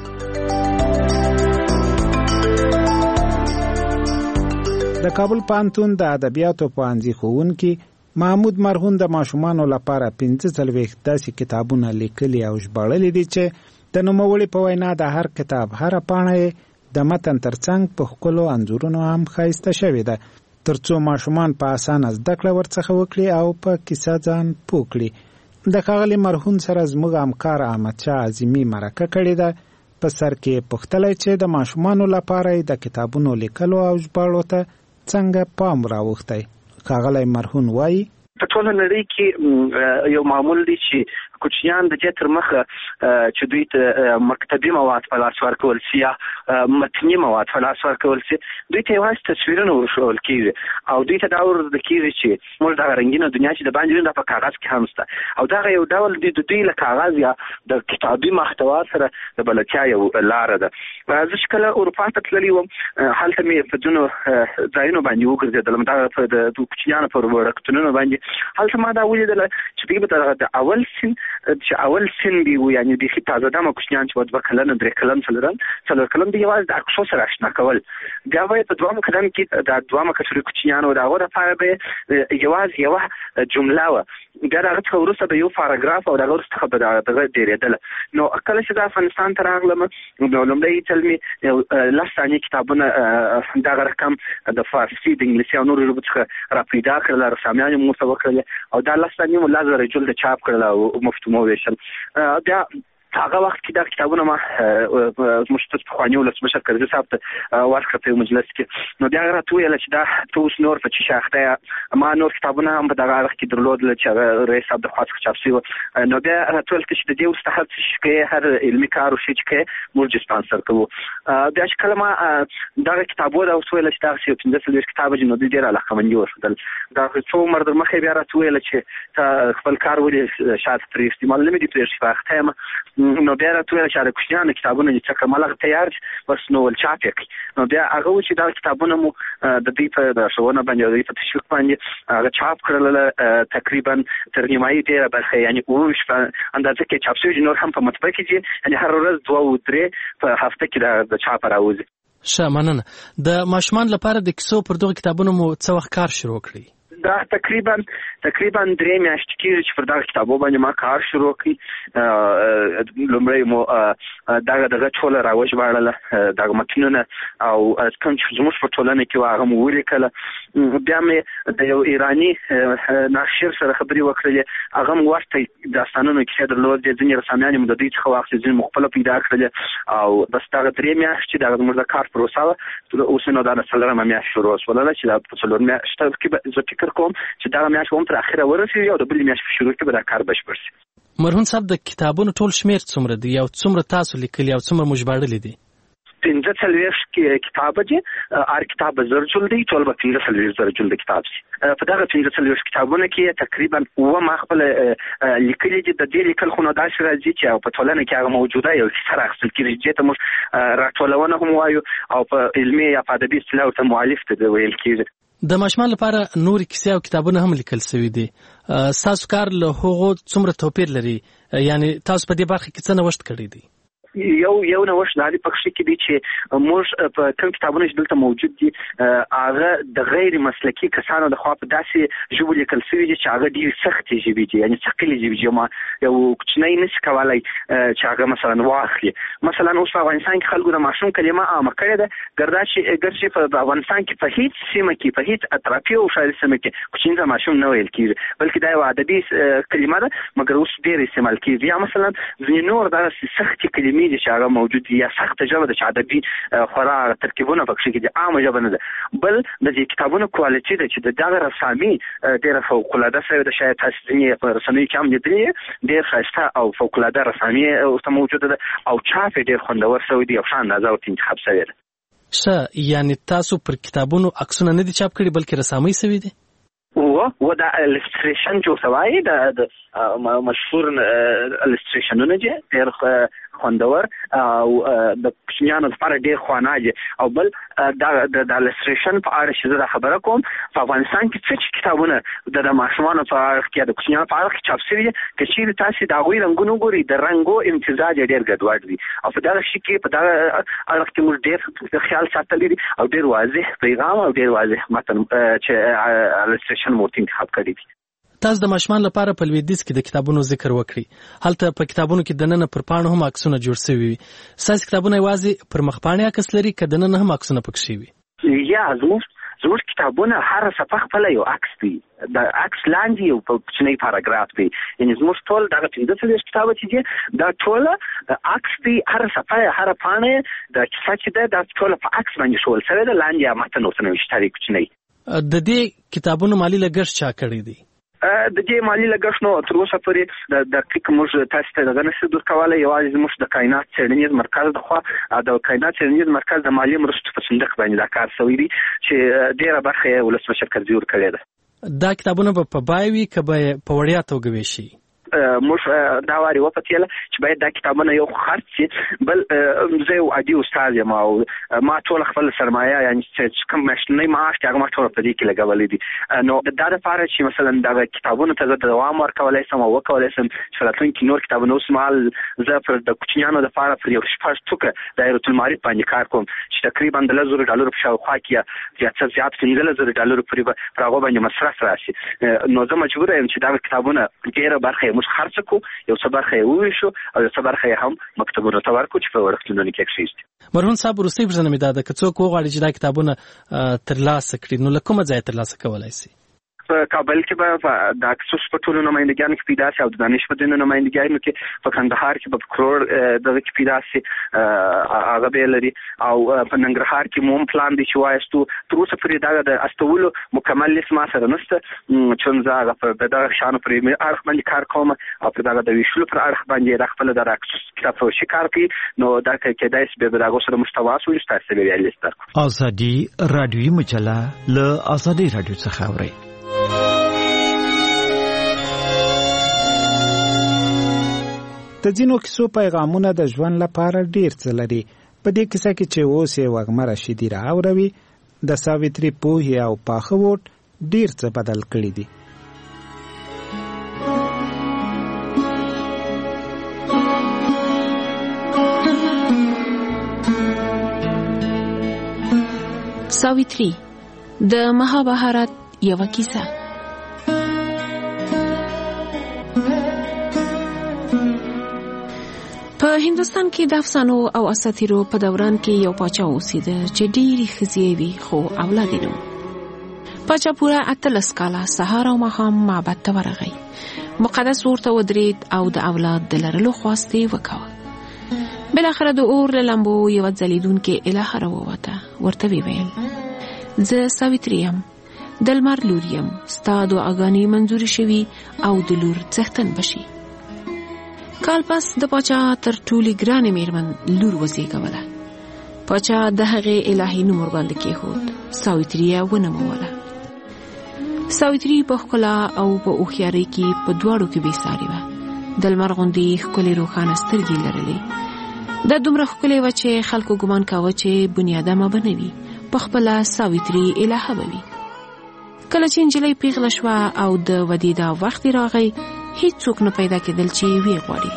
K: د کابل پوهنتون د ادبیاتو پوهنځي ښوونکي محمود مرهون د ماشومانو لپاره 45 داسې کتابونه لیکلي او ژباړلي دي چې د نوموړي په وینا د هر کتاب هر پاڼه د متن ترڅنګ په ښکلو انځورونو هم ښایسته شوې ده، ترڅو ماشومان په اسانه زده کړه ورڅخه وکړي او په کیسه ځان پوه کړي. د ښاغلي مرهون سره زموږ همکار احمدشاه عظیمي مرکه کړې ده. په سر کې پوښتلی چې د ماشومانو لپاره د کتابونو لیکلو او ژباړو ته څنګه پام راوښتی. ښاغلی مرهون وایي
M: په ټوله نړۍ کې یو معمول دی چې کوچنیان د دې تر مخه چې دوی ته مکتبي مواد په لاس ورکول سي یا متني مواد په لاس ورکول سي، دوی ته یوازې تصویرونه ورښودل کېږي او دوی ته دا ورزده کېږي چې موږ دغه رنګینه دنیا چې د باندې وینو په کاغذ کې هم شته او دغه یو ډول د دوی له کاغذ یا د کتابي محتوا سره د بلدتیا یو لاره ده. زه چې کله اروپا ته تللی وم هلته مې په ځینو ځایونو باندې وګرځېدلم، دغه د کوچنیانو په وړکتونونو باندې هلته ما دا ولیدله چې دوی به د اول سن چې اول سن دی و، یعنی د خې تازه دمه کوچنیان چې 2 کلن 3 کلن څلور کلن دی یوازې د عکسو سره آشنا کول. بیا به په دوام کلن کې د دوامه کټوري کوچنیانو د هغه لپاره به یوازې یوه جمله و، بیا د هغه څخه وروسته به یو پاراګراف او د هغه وروسته به دغه ډېرېدله. نو کله چې د افغانستان ته راغلم نو لومړی ځل مې 10 ثانیې کتابونه دغه رقم د فارسي د انګلیسي او نورو ژبو څخه راپیدا کړل، رسامیان مو ورته وکړل او دا 10 ثانیې مو 10,000 جلد چاپ کړل او مفتو مو ویشل. بیا هغه وخت کې دا کتابونه ما زموږ ستاسو پخواني ولسمشر کرزي صاحب ته ورکړه په مجلس کې. نو بیا راته ویل چې دا ته اوس نور په څه شاخته ما نور کتابونه هم په دغه وخت کې درلودل چې هغه رئیس صاحب د خوا څخه چاپ شوي. نو بیا راته ویل چې د دې وروسته هر څه چې کوې هر علمي کار وشي چې کوې موږ سپانسر کوو. بیا چې کله ما دغه کتابونه اوس ویل چې دغسې یو 15 کتاب دي نو دوی ډېره علاقمندي وښودل. دا څو عمر در مخکې بیا راته ویل چې ته خپل کار ولې شاته پرېږدي، معلومه دي پرېږدي په اخته یم. نو بیا راته ویل چې د کوچنیانو کتابونه چې څه کمال تیار بس نو ول چاپ کړي. نو بیا هغه و چې دا کتابونه مو د دې په د ښوونه باندې او د په تشویق باندې هغه چاپ کړل تقریبا تر نیمایي ډېره برخه یعنی 20 اندازه کې چاپ شوي، نور هم په مطبعه کې دي، یعنی هر ورځ 2 او 3 په هفته کې د چاپ راوځي.
P: ښه مننه. د ماشومان لپاره د کیسو پر دغه کتابونو مو څه وخت کار شروع کړی؟
M: دا تقریبا 3 میاشتې کېږي چې پر دغه کتابو باندې ما کار شروع کړی. لومړی مو دغه ټوله راوژباړله دغه متنونه او کوم چې زموږ په ټولنه کې وو هغه مو ولیکله. بیا مې د یو ایراني ناشر سره خبرې وکړلې، هغه مو ورته داستانونو کیسې درلودې، ځینې رسامیان مې د دوی څخه واخیستې، ځینې مو خپله پیدا کړلې او بس دغه 3 میاشتې دغه زموږ د کار پروسه وه. اوس نو دا 4مه میاشت شروع شوله چې دا په 4 میاشتو کې به زه فکر کوم چې دا میاشت هم تر اخره ورسېږي او د بلې میاشتې په شروع کې به دا کار بشپړ شي.
P: مرهون صاحب د کتابونو ټول شمېر څومره دی او څومره تاسو لیکلي او څومره مو ژباړلي دي؟
M: 45 کتابه دي، هر کتاب 1000 جلدې، ټول به 45 جلده کتاب شي. په دغه 45 کتابونو کې تقریبا 9 ما خپل لیکلي دي. د دې لیکل خو نو داسې راځي چې په ټولنه کې هغه موجوده یو څه راخصل کېږي چې ته موږ راټولونه هم وایو او په علمي یا په ادبي اصطلاح ورته مؤلف ته ویل کېږي.
P: د ماشومان لپاره نور کیسې او کتابونه هم لیکل شوي دي. ستاسو کار له هغو څومره توپیر لري؟ یعنی تاسو په دې برخه کې څه نوښت کړی دی؟
M: یو نوښت دا دی په کښې کې دی چې موږ په کوم کتابونه چې دلته موجود دي هغه د غیر مسلکي کسانو لخوا په داسې ژبو لیکل شوي دي چې هغه ډېرې سختې ژبې دي، یعنې ثقیلې ژبې دي. یو کوچنی نشي کولی چې هغه مثلا واخلي. مثلا اوس په افغانستان کې خلکو د ماشوم کلمه عامه کړې ده، ګرچې په افغانستان کې په هېڅ سیمه کې په هېڅ اطرافي او شاعري سیمه کې کوچني ته ماشوم نه ویل کېږي، بلکې دا یو ادبي کلمه ده مګر اوس ډېر استعمال کېږي. یا مثلا ځینې نور دغسې سختې کلمې دي چې هغه موجود دي، یا سخته ژبه ده چې ادبي خورا ترکیبونه په کښې کې دي، عامه ژبه نه ده. بل د دې کتابونو کوالټي ده چې د دغه رسامي ډېره فوقالعاده شوې ده. شاید تاسو ځینې په رسنیو کې هم لیدلي، ډېر ښایسته او فوقالعاده رسامي ورته موجوده ده او چاپ یې ډېر خوندور شوی دی او ښه اندازه ورته انتخاب شوې ده.
P: یعنی تاسو پر کتابونو عکسونه نه دي چاپ کړي بلکې رسامۍ سوي دي؟
M: و دا الستریشن جو سوای د مشهور الستریشنونه دي ډېر خوندور او د کوچنیانو لپاره ډېر خواناجي او بل د الستریشن په اړه چې زه خبره کوم په افغانستان کې څه کتابونه د ماشومانو په اړه کې د کوچنیانو په اړه کې چاپ شوي دي که چیرې تاسو د هغوی رنګونه ګورئ د رنګو امتزاج ډېر ګډوډ وي او په دغه شي کې په دغه اړه کې موږ ډېر خیال ساتلی دي او ډېر واضح پیغام او ډېر واضح متن چې الستریشن مو انتخاب کړی دي.
P: تاسو د ماشومان لپاره په لویدیځ کې د کتابونو ذکر وکړي. هلته په کتابونو کې د نن پر پاڼو هم عکسونه جوړ شوي وي. ساس کتابونه یوازې پر مخپاڼې عکس لري که د نن هم عکسونه پکې وي؟
M: یا زموږ کتابونه هر صفحه خپل یو عکس دی. د عکس لاندې یو کوچنی پاراګراف دی. یعنی زموږ ټول دغه 15 کتاب چې دي دا ټول عکس دی. هر صفحه هر پاڼه د کیسه چې ده دا ټول په عکس باندې شول سره د لاندې متن اوسنه وشتري کوچنی.
P: د دې کتابونو مالی لګښت چا کړی دی؟
M: د دې مالی لګښت نو تر اوسه پورې د دقیق موږ تاسو ته دغه نشو درکولی. یوازې زموږ د کائنات څېړنیز مرکز د خوا د کائنات څېړنیز مرکز د مالي مرستو په صندوق باندې دا کار شوی دی چې ډېره برخه یې ولسمشر کرزي ورکړې ده.
P: دا کتابونه به په بای وي که به په وړیا توګه ویشي؟
M: موږ دا واري وپتیله چې باید دا کتابونه یو خرڅ شي. بل زه یو عادي استاد یم او ما ټول خپل سرمایه یعنی چې کوم میاشتنی معاش هغه ما ټول په دې کې لګولې دي. نو دا لپاره چې مثلا دا کتابونه ته زه دوام ورکولی سم او وکولی سم چې راتلونکي نور کتابونه اوس مهال زه پر د کوچنیانو لپاره پر یو شپږ ټوکه دایرة المعارف باندې کار کوم چې تقریبا د $1,000 په شاوخوا کې یا څه زیات $15,000 پر هغه باندې مصرف راشي. نو زه مجبور یم چې دا کتابونه ډېره برخه موږ خرڅ کو، یو څه برخه یې وویشو او یو څه برخه یې هم مکتبونو ته ورکو چې په وړکتونونو کې کېږدي.
P: مرهون صاحب وروستۍ پوښتنه مې دا ده که څوک وغواړي چې دا کتابونه ترلاسه کړي نو له کومه ځایه ترلاسه کولی شي؟
M: په کابل کې به د اکسوس په ټولو نمایندګانو کې پیدا شي او د دانش په ځینو نمایندګانو کې په کندهار کې په کروړ دغه کې پیدا شي هغه به لري او په ننګرهار کې مو هم پلان دی چې وایستو. تر اوسه پورې دا د استولو مکمل لیست ما سره نشته چون زه هغه په دغه شانو پرې اړخ باندې کار کوم او په دغه د ویشلو پر اړخ باندې د خپل د اکسوس کتاب فروشي کار کوي. نو دا کېدای شي به دغه سره مستواس وي تاسو به لیست درکړو.
Q: ازادي رادیوي مجله له ازادي رادیو څخه اوري.
K: د ځینو کیسو پیغامونه د ژوند لپاره ډیر څه لري. په دې کیسه کې چې اوس یې وږمه رشیدي راوروي د ساویتري پوهې او پاخه ووټ ډیر څه بدل کړي دي.
R: ساویتري د مهابهارت یوه کیسه. په هندوستان کې د افسانو او اساطیرو په دوران کې یو پاچا اوسېده چې ډېرې ښځې وي خو اولاد یې نه. پاچا پوره 18 کاله سهار او ماښام معبد ته ورغی. مقدس اور ته ودرېد او د اولاد د لرلو خواست یې وکړه. بالاخره د اور له لمبو یوه ځلېدونکې الهه راووته. ورته ویې ویل زه ساویتري یم، د لمر لور یم، ستا دعاګانې منظورې شوي او د لور څښتن بشي. کال پس د پاچا تر ټولې ګرانې میرمن لور وزېږوله. پاچا د هغې الهي نوم ورباندې کېښود. ساویتري یې ونوموله. ساویتري په ښکلا او په هوښیارۍ کې په دواړو کې بې سارې وه. د لمر غوندې ښکلې روښانه سترګې لرلې. دا دومره ښکلې وه چې خلکو ګمان کاوه چې بنیادمه به نه وي، په خپله ساویتري الهه به وي. کله چې نجلۍ پیغله شوه او د ودې دا وخت راغی هیڅوک نه پیدا کېدل چې وی غواړي.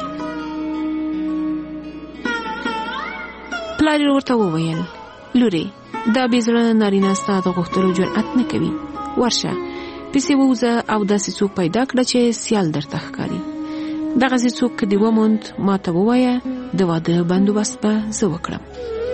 R: پلار یې ورته وویل لورې دا بې زړه نارینه ستا د غوښتلو جرأت نه کوي، ورشه پسې ووځه او داسې څوک پیدا کړه چې سیال درته ښکاري. دغسې څوک که دې وموند ما ته ووایه، د واده بندوبست به زه وکړم.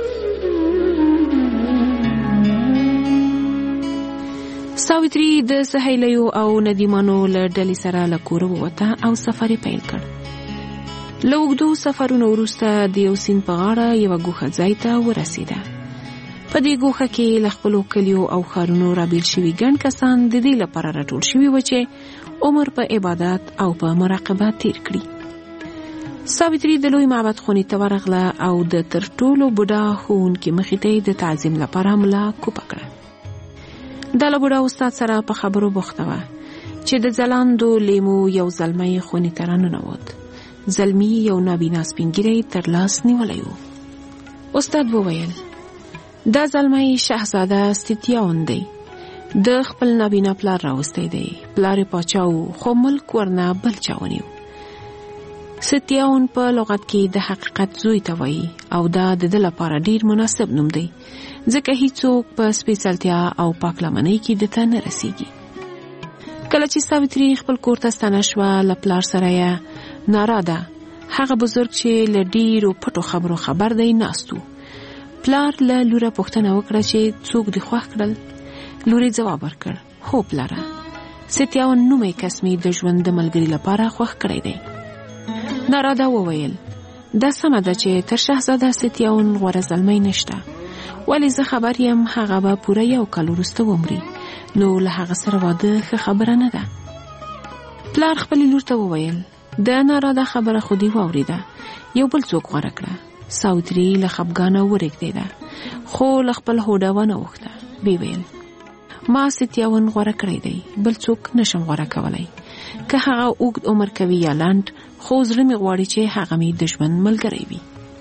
R: ساویتري د سهیلیو او ندیمانو له ډلې سره له کوره ووته او سفر یې پیل کړ. له اوږدو سفرونو وروسته د یو سیند په غاړه یوه ګوښه ځای ته ورسېده. په دې ګوښه کې له خپلو کلیو او ښارونو رابیل شوي ګڼ کسان د دې لپاره راټول شوي وو چې عمر په عبادت او په مراقبه تیر کړي. ساوتري د لوی معبد خونې ته ورغله او د تر ټولو بوډا ښوونکي مخې ته د تعظیم لپاره ملا کوپه کړه. دا له بوډا استاد سره په خبرو بوخته وه چې د ځلاندو لیمو یو زلمی خونې ته راننوت. زلمی یو نابینا سپینګیری تر لاس نیولی و. استاد وویل دا زلمی شهزاده ستیاون دی، د خپل نابینا پلار راوستی دی. پلار پاچا و خو ملک ورنه بل چا ونیو. ستیاون په لغت کې د حقیقت زوی ته وایي او دا د ده لپاره ډیر مناسب نوم دی ځکه هیڅوک په سپیڅلتیا او پاکلمنۍ کې د ته نه رسیږي. کله چې ساوتري خپل کور ته ستنه شوه له پلار سره یې ناراده هغه بزرګ چې له ډیرو پټو خبرو خبر دی ناست و. پلار له لوره پوښتنه وکړه چې څوک دې خوښ کړل. لورې جواب ورکړ هو پلاره، ستیاون نومی کس مې د ژوند د ملګري لپاره خوښ کړی دی. ناراده وویل دا سمه ده چې تر شهزاده ستیاون غوره زلمی نشته، ولی زه خبر یم هغه به پوره 1 کال وروسته ومري، نو له هغه سره واده ښه خبره نه ده. پلار خپلې لور ته وویل د ناراده خبره خو دې واورېده، یو بل څوک غوره کړه. ساوتري له خفګانه ورېږدېده خو له خپل هوډه ونه اوښته. ویې ویل ما ستیاون غوره کړی دی، بل څوک نشم غوره کولی. که هغه اوږد عمر کوي یا لنډ، خو زړه مې غواړي چې هغه مې د ژوند ملګری وي.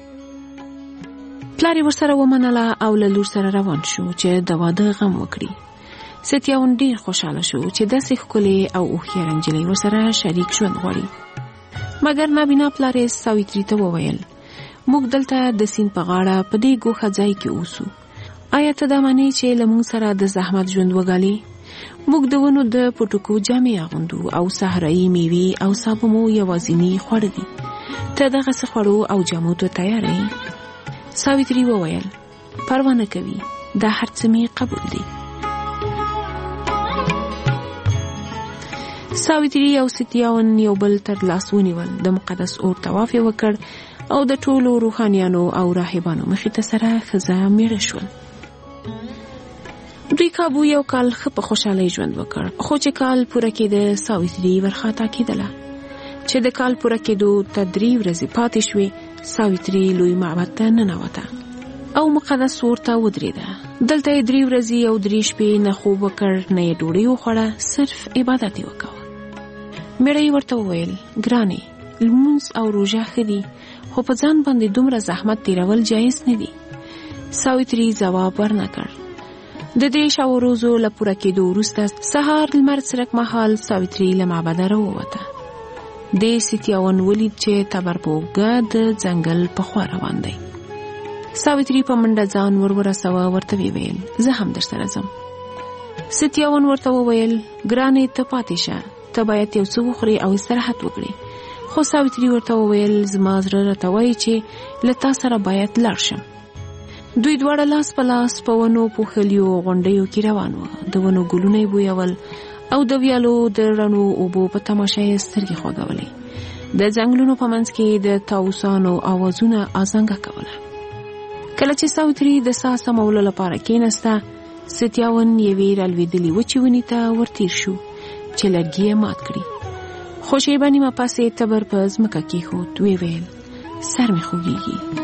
R: پلار یې ورسره ومنله او له لور سره روان شو چې د واده غم وکړي. ستیاون ډیر خوشحاله شو چې داسې ښکلې او هوښیاره نجلۍ ورسره شریک ژوند غواړي. مګر نابینا پلار یې ساوتري ته وویل موږ دلته د سیند په غاړه په دې ګوښه ځای کې اوسو. آیا ته دا منې چې له موږ سره د زحمت ژوند وګالې؟ موږ د ونو د پټکو جامې اغوندو او صحرایي میوې او سابه مو یوازینی خواړه دي. ته دغسې خوړو او جامو ته تیاره یې؟ ساوتري وویل پروا نه کوي، دا هر څه مې قبول دي. ساوتري او ستیاون یو بل تر لاس ونیول، د مقدس اور طواف یې وکړ او د ټولو روحانیانو او راهبانو مخې ته سره ښځه میړه شول. دوی کابو 1 کال ښه په خوشحالۍ ژوند وکړ، خو چې کال پوره کېده ساوتري ورخطا کېدله. چې د کال پوره کېدو ته 3 ورځې پاتې شوې، ساوتري لوی معبد ته ننوته او مقدس اور ته ودرېده. دلته یې 3 ورځې او 3 شپې نه خوب وکړ، نه یې ډوډۍ وخوړه، صرف عبادت یې وکړ. میړه یې ورته وویل ګرانې، لمونځ او روژه ښه دي، خو په ځان باندې دومره زحمت تیرول جایز نه دي. ساوتري ځواب ورنکړ. د 3 ورځو له پوره کېدو وروسته سهار لمر څرک مهال ساوتري له معبده راووته. د ستیاون ولید چې تبر په اوږه د ځنګل په خوا روان دی. ساوتري په منډه ځان ورسوه، ورته ویل زه هم در سره ځم. ستیاون ورته وویل ګرانې ته پاتې شه، ته باید یو څه وخورې او استراحت وکړې. خو ساوتري ورته وویل زما زړه راته وایي چې له تا سره باید لاړ شم. دوی دواړه لاس په لاس په ونو پوښلیو غونډیو کې روان وو. د ونو ګلونه یې بویول او د ویالو د رڼو اوبو په تماشه یې سترګې خوږولې. د ځنګلونو په منځ کې د طاووسانو آوازونه ازانګه کوله. کله چې ساوتري د ساه سمولو لپاره کېناسته، ستیاون یوې رالوېدلې وچې ونې ته ورتیر شو چې لرګي یې مات کړي. خو شیبه نیمه پسې تبر په ځمکه کېښود. ویې ویل سر مې خوږېږي.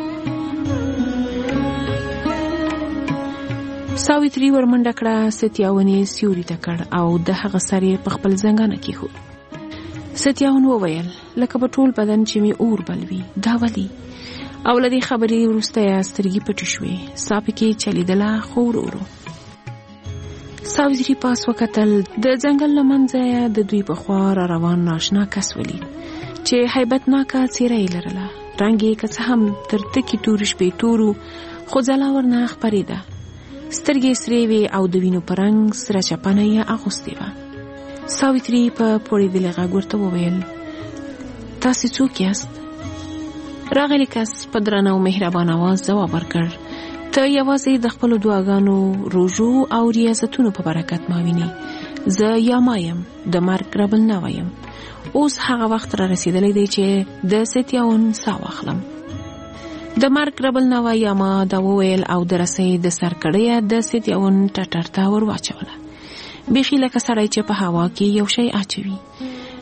R: ساوتري ورمنډه کړه، ستیاون یې سیوري ته کړ او د هغه سر یې په خپل زنګانه کېښود. ستیاون وویل لکه په ټول بدن چې مې اور بل وي، دا ولې؟ او له دې خبرې وروسته یې سترګې پټې شوې، ساه پکې چلیدله خو ورو ورو. ساوتري پاس وکتل، د ځنګل له منځه د دوی په خوا را روان ناشنا کس ولید چې هیبتناکه څېره یې لرله. رنګ یې که څه هم تر تکې تورې شپې تورو، خو ځلا ورنه خپرېده. سترګې سرې وې او د وینو په رنګ سره چپنه یې اغوستې وه. ساوتري په پوړېدلي غږ ورته وویل تاسې څوک یاست؟ راغلی کس په درنه او مهربان آواز ځواب ورکړ ته یوازې د خپلو دعاګانو، روژو او ریاضتونو په برکت ما وینې. زه یاما یم، د مرګ رب النوا یم. اوس هغه وخت را رسېدلی دی چې د ستیاون ساه واخلم. د مرګ رب النوا یاما دا وویل او د رسۍ د سر کړیه د ستیاون ټټر ته ور واچوله. بیخي لکه سړی چې په هوا کې یو شی اچوي.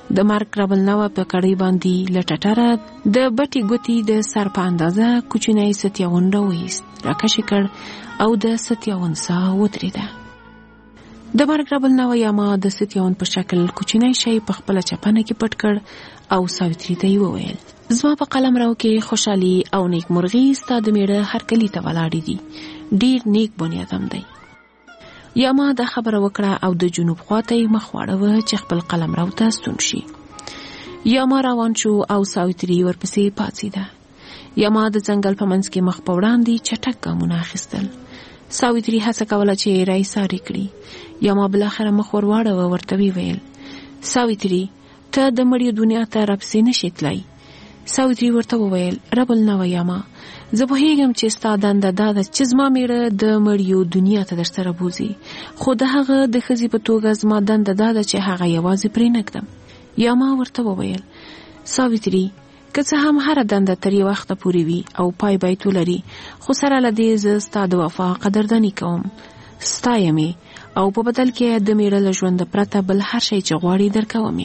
R: د مارک رابلناوا په کړۍ باندې لټټره د بټي ګوتی د سر په اندازه کوچنی 57 راوېست راکش کړ او د 57 سا ودرېده. د مارک رابلناوا یاما د 57 په شکل کوچنی شی په خپل چپنه کې پټ کړ او ساوتری ته وویل زما په قلم راو کې خوشحالي او نیک مرغي ستا د میړه هر کلی ته ولاړې دي، ډیر نیک بنیادم دی. یاما دا خبره وکړه او د جنوب خواته مخ واړوه چې خپل قلم راو ته ستون شي. یاما روان شو او ساوتری ورپسې پاڅېده. یاما د ځنګل په منځ کې مخ په وړاندې چټک ګامونه اخیستل. ساوتری هڅه کوله چې رای ساری کړي. یاما بالاخره مخ ور واړوه، ورته ویل ساوتری ته د مړیو دنیا ته راپسې نشې تلای. ساوتری ورته وویل رابلناوا یاما زه پوهیږم چې ستا دنده دا ده چې زما میړه د مړیو دنیا ته درسره بوځي، خو د هغه د ښځې په توګه زما دنده دا ده چې هغه یوازې پرې نږدم. یاما ورته وویل ساوتری که څه هم هره دنده تر یو وخته پورې وي او پای باید ولري، خو سره له دې زه ستا د وفا قدرداني کوم، ستایم او په بدل کې د میړه له ژونده پرته بل هر شی چې غواړي درکوم.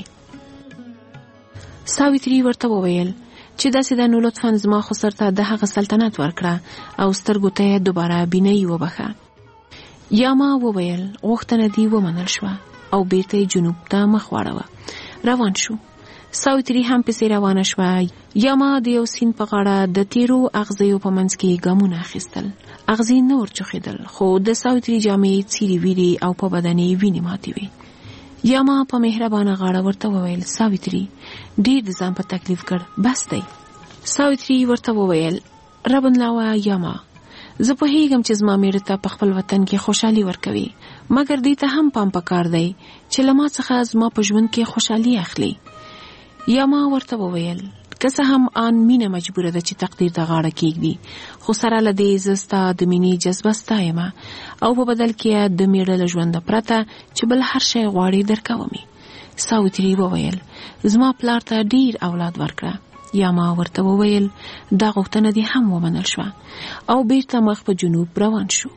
R: ساوتری ورته وویل چې داسې ده نو لطفاً زما خسر ته د هغه سلطنت ورکړه او سترګو ته دوباره بینایی وبخه. یاما وویل غوښتنه دې ومنل شوه او بیرته جنوب ته مخ واړوه. روان شو. ساوتری هم پسې روانه شوه. یاما د یو سیند په غاړه د تیرو اغزیو په منځ کې ګامونه اخیستل. اغزي نه ورچخېدل، خو د ساوتری جامې څیرې ویرې او په بدن یې وینې ماتې وې. یاما په مهربانه غاړه ورته وویل ساوتری ډیر د ځان په تکلیف کړ، بس دی. ساوتری ورته وویل رابلناوا یاما زه پوهیږم چې زما میړه ته په خپل وطن کې خوشحالي ورکوي، مګر دې ته هم پام پکار دی چې له ما څخه زما په ژوند کې خوشحالي اخلي. یاما ورته وویل که څه هم آن مینه مجبوره ده چې تقدیر ته غاړه کېږدي، خو سره له دې زه ستا د مینې جذبه ستایم او په بدل کې د میړه له ژونده پرته چې بل هر شی غواړي درکوم. ساوتری وویل زما پلار ته ډیر اولاد ورکړه. یاما ورته وویل دا غوښتنه دې هم ومنل شوه او بیرته مخ په جنوب روان شو.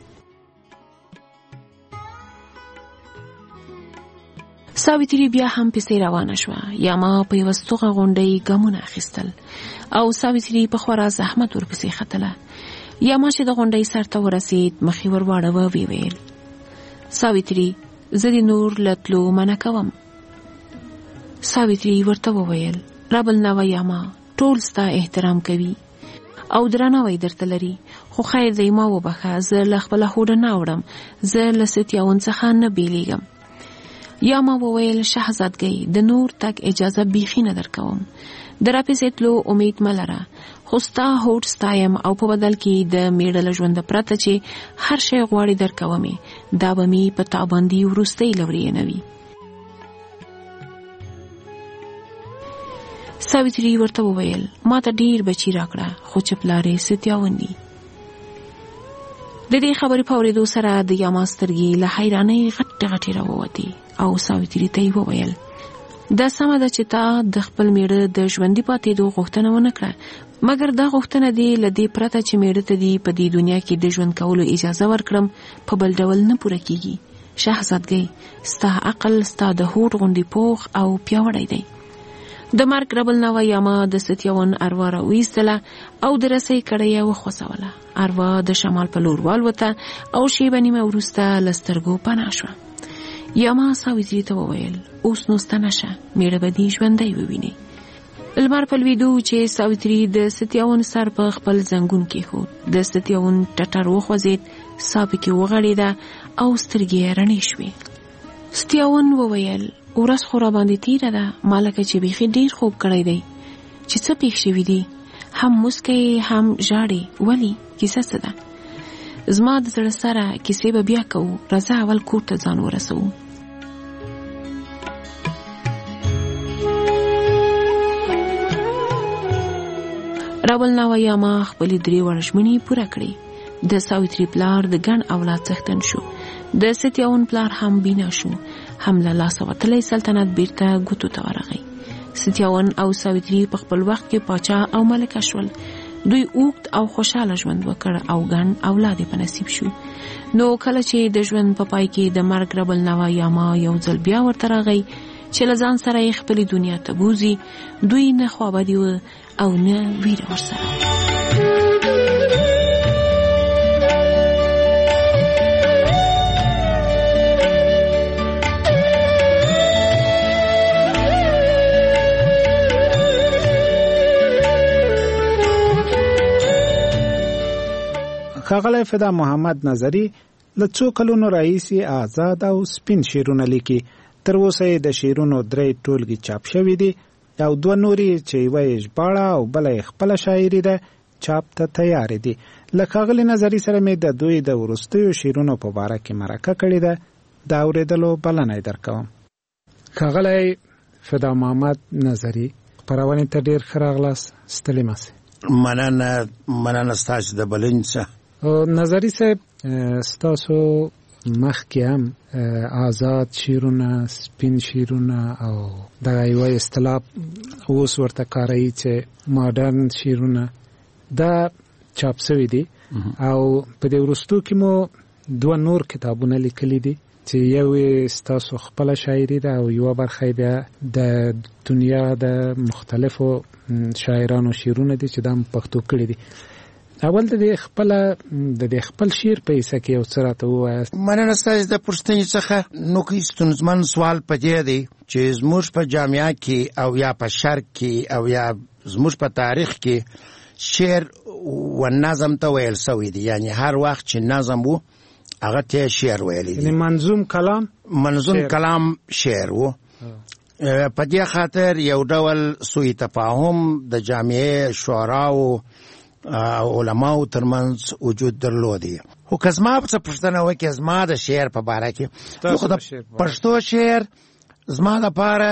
R: ساوتری بیا هم پسې روانه شوه. یاما په یوه ستوغه غونډۍ ګامونه اخیستل او ساوتری په خورا زحمت ورپسې ختله. یاما چې د غونډۍ سر ته ورسید مخې ور واړوه، ویل ساوتری زه دې نور له تلو منع کوم. ساوتری ورته وویل رابلناوا یاما ټول ستا احترام کوي او درناوی درته لري، خو خیر دی ما وبخه، زه له خپله هوډه نه اوړم، زه له 57 څخه نه بیلیږم. یاما وویل شهزادګۍ د نور تک اجازه بیخي نه درکوم، د راپسې تلو امید مه لره، خو ستا هوډ ستایم او په بدل کې د میړه له ژونده پرته چې هر شی غواړي درکومې، دا به مې په تا باندې وروستۍ لورې نه وي. ساوتری ورته وویل ما ته ډیر بچی راکړه، خو چې پلار یې 57 دي. د دې خبرې په اورېدو سره د یاما سترګې له حیرانۍ غټې غټې راووتې او ساوتری ته یې وویل دا سمه ده چې تا د خپل میړه د ژوندي پاتېدو غوښتنه ونه کړه، مګر دا غوښتنه دې له دې پرته چې میړه ته دې په دې دنیا کې د ژوند کولو اجازه ورکړم په بل ډول نه پوره کیږي. شهزادګۍ ستا عقل ستا د هوډ غوندې پوخ او پیاوړی دی. د مارک رابلناوا یاما د 57 اروا راویستله او د رسۍ کړۍ یې وخوځوله. اروا د شمال په لور والوته او شیبه نیمه وروسته له سترګو پناه شوه. یاما ساوتری ته وویل اوس نو ستنه شه، میړه به دې ژوندی وویني. لمر په لوېدو چې ساوتری د 57 سر په خپل زنګون کېښود. د 57 ټټر وخوځېد، ساه پکې وغړېده او سترګې یې رڼې شوې. 57 وویل ورځ خو را باندې تیره ده، ما لکه چې بیخي ډیر خوب کړی دی. چې څه پېښ شوي دي؟ هم مسکی هم ژاړې، ولې کیسه څه ده؟ زما د زړه سره کیسې به بیا کوو، راځه اول کور ته ځان ورسوو. رابلناوا یاما خپلې 3 ورژمنې پوره کړې. د ساوتری پلار د ګڼ اولاد څښتن شو. د 57 پلار هم بینا شو. هم له لاسه وتلی سلطنت بیرته ګوتو ته ورغی. 57 او ساوتری په خپل وخت کې پاچا او ملکه شول. دوی اوږد او خوشاله ژوند وکړ او ګڼ اولاد په نصیب شو. نو کله چې د ژوند په پای کې د مرګ رابلناوا یاما یو ځل بیا ورته راغی، چې له ځان سره یې خپلې دنیا ته بوزي. دوی نه خوابدي و او نه ویره ورسره.
K: ښاغلی فدا محمد نظری له څو کلونو راهیسې آزاد او سپین شعرونه لیکي. تر اوسه یې د شعرونو 3 ټولګې چاپ شوي دي او 2 نورې چې یوه یې ژباړه او بله یې خپله شاعري ده چاپ ته تیارې دي. له ښاغلي نظري سره مې د دوی د وروستیو شعرونو په باره کې مرکه کړې ده. د اورېدلو بلنه یې درکوم. ښاغلی فدا محمد نظري خپرونې ته ډېر ښه راغلاست. ستړي مه سئ.
C: مننه ستاسو د بلنې څخه.
K: نظري صاحب ستاسو مخکې هم آزاد شعرونه، سپین شعرونه او دغه یوه اصطلاح اوس ورته کاروي چې ماډرن شعرونه دا چاپ سوي دي او په دې وروستو کې مو 2 نور کتابونه لیکلي دي چې یو ستاسو خپله شاعري ده او یوه برخه بیا د دنیا د مختلفو شاعرانو شعرونه دي چې دا پښتو کړي دي. اول د خپل شعر په حصه کې یو څه راته ووایاست.
C: مننه ستاسو د پوښتنې څخه. نو که ستونزمن سوال په دې دی چې زموږ په جامعه کې او یا په شرق کې او یا زموږ په تاریخ کې شعر و نظم ته ویل سوی دی. یعنی هر وخت چې نظم وو هغه ته شعر ویلی دی.
K: یعنی منظوم
C: کلام شعر وو. په دې خاطر یو ډول سوء تفاهم د جامعه شعراو علماو ترمنځ وجود درلودي. خو که زما څه پوښتنه وکړي زما د شعر په باره کې، خو د پښتو شعر زما لپاره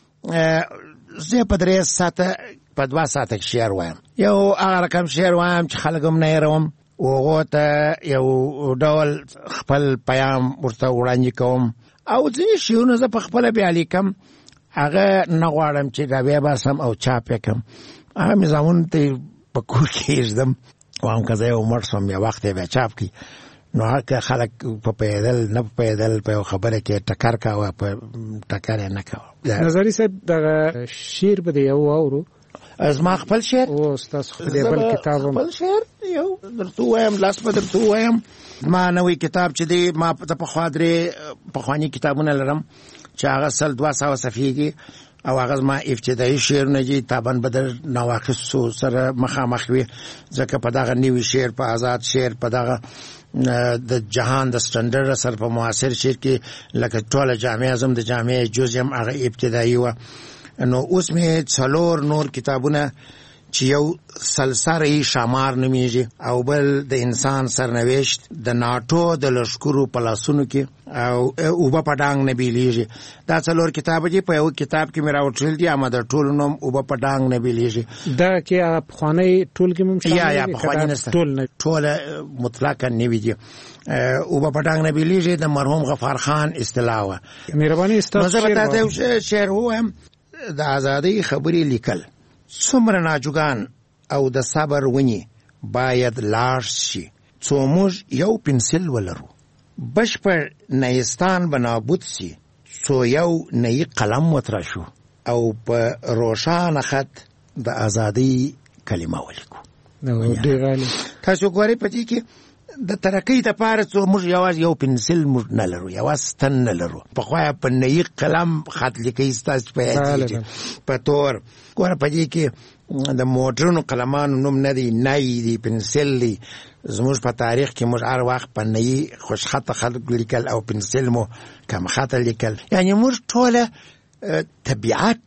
C: زه په 2 ساعته شعر وایم. یو هغه رقم شعر وایم چې خلک هم نه هېروم، هغو ته یو ډول خپل پیام ورته وړاندې کوم. او ځینې شعرونه زه په خپله بیا لیکم، هغه نه غواړم چې راویې باسم او چاپ یې کړم. هغه مې زامنو ته په کور کې ایږدم، وایم که زه یو مړ شوم یا وخت یې بیا چاپ کړي. نو هغه خلک په پیدل نه په پیدل په یو خبره کې ټکر کوه، په ټکر یې نه کوه.
K: نظري صاحب دغه شعر به د یو واورو.
C: زما خپل شعر
K: او ستاسو خپل بل کتاب
C: خپل شعر یو درته وایم، لاس په درته وایم. ما نوې کتاب چې دی، ما ته پخوا 3 پخواني کتابونه لرم چې هغه 200 صفحې دي او هغه زما ابتدایي شعرونه دي. طبعا به د نواقصو سره مخامخ وي، ځکه په دغه نوي شعر، په آزاد شعر، په دغه د جهان د سټنډرډ سره په معاصر شعر کې لکه ټوله جامعه زم د جامعه جز یم هغه ابتدایي وه. نو اوس مې 4 نور کتابونه چې یو سلسله شمار نومیږي او بل د انسان سرنوشت د ناټو د لشکرو په لاسونو کې او اوبه په ډانګ نه بیلیږي. دا 4 کتاب دي. په یو کتاب کې مې راوټل دي اما د ټولو نوم اوبه په ډانګ نه بیلیږي.
K: دا کې پخوانی ټولګي مم شامل
C: یا پخوانی نسته، ټول مطلقاً نوي دي. اوبه په ډانګ نه بیلیږي د مرحوم غفار خان اصطلاح وه.
K: مهرباني ستاسو
C: شعر وایم. د ازادۍ خبرې لیکل څومره ناجوګان او د صبر ونی باید لاړ شي، څو موږ یو پنسل ولرو بشپړ نیستان به نابود سي، څو یو نوی قلم وتراشو او په روښانه خط د ازادۍ کلمه ولیکو. تاسو ګورئ په دې کې د ترقۍ دپاره څو موږ یوازې یو پنسل موږ نه لرو، یوازې ستن نه لرو. پخوا په نوي قلم خط لیکئ، ستاسو په یادېږي په تور. ګوره په دې کې د موډرنو قلمانو نوم نه دی، نی دی، پنسل دی. زموږ په تاریخ کې موږ هر وخت په نوي خوشخطه خلک لیکل او پنسل مو کم خطه لیکل. یعنې موږ ټوله طبیعت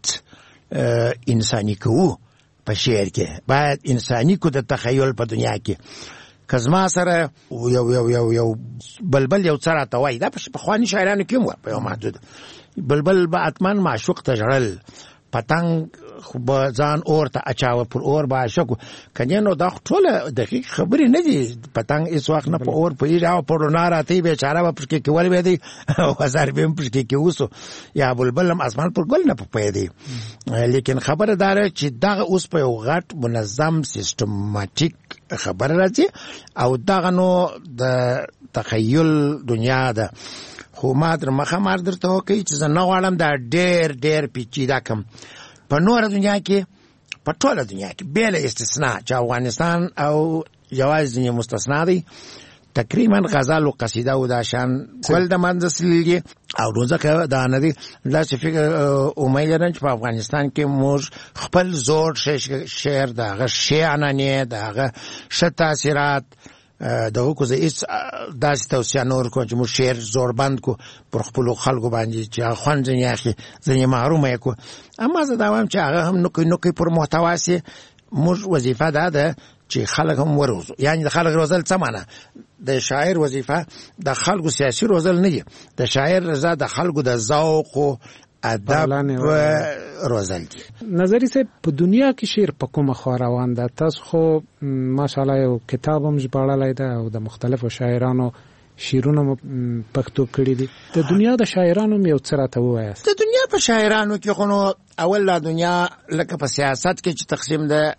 C: انساني کوو په شعر کې. باید انساني کو د تخیل په دنیا کې. که زما سره یو بلبل یو څه راته وایي، دا په پخواني شاعرانو کې هم په یو محدود بلبل به حتمن معشوق ته ژړل، پتنګ به ځان اور ته اچاوه، پر اور به عاشق و. کنې نو دا ټوله دقیق خبرې نه دي. پتنګ هېڅ وخت نه په اور پوهېږي او په رڼا راته بیچاره به پشکې کې ولوې دی او هزار به هم پشکې کې اوسو، یا بلبل هم اسمان پر ګل نه پوهېدی. لیکن خبره دا ده چې دغه اوس په یو غټ منظم سیستماتیک خبره راځي او دغه نو د تخیل دنیا ده. خو ما در مخه درته وکړي چې زه نه غواړم دا ډېر پیچیده کم. په نوره دنیا کې، په ټوله دنیا کې بېله استثناء چې افغانستان او یوازې ځینې مستثنا دی، تقریبا غزل او قصیده او دا شان کول د منځلي او روزه دا نه دی. داسې فکر امید لرم چې په افغانستان کې موږ خپل زوړ شعر، دغه شعرانه، دغه ښه تاثیرات دغه کو زه هیڅ داسې توصیه نور کوم چې موږ شعر زوربند کو پر خپل خلکو باندې چې خوند ځنې اخلي ځنې محرومه کو. اما زه دا وایم چې هغه هم نوکي پر محتوا سي. موږ وظیفه ده چې خلک هم وروزو، یعنی د خلک روزل څه معنی؟ د شاعر وظیفه د خلکو سیاسي روزل نه دی، د شاعر رضا د خلکو د ذوق او ادب روزل دي.
K: نظری صاحب په دنیا کې شعر په کومه خوا روان ده؟ تاسو خو ماشاءالله یو کتاب هم ژباړلی ده او د مختلفو شاعرانو شعرونه پښتو کړي دي. د دنیا د شاعرانو یو څه راته ووایاست. د دنیا په شاعرانو کې خو نو اول لا دنیا لکه په سیاست کې چې تقسیم ده،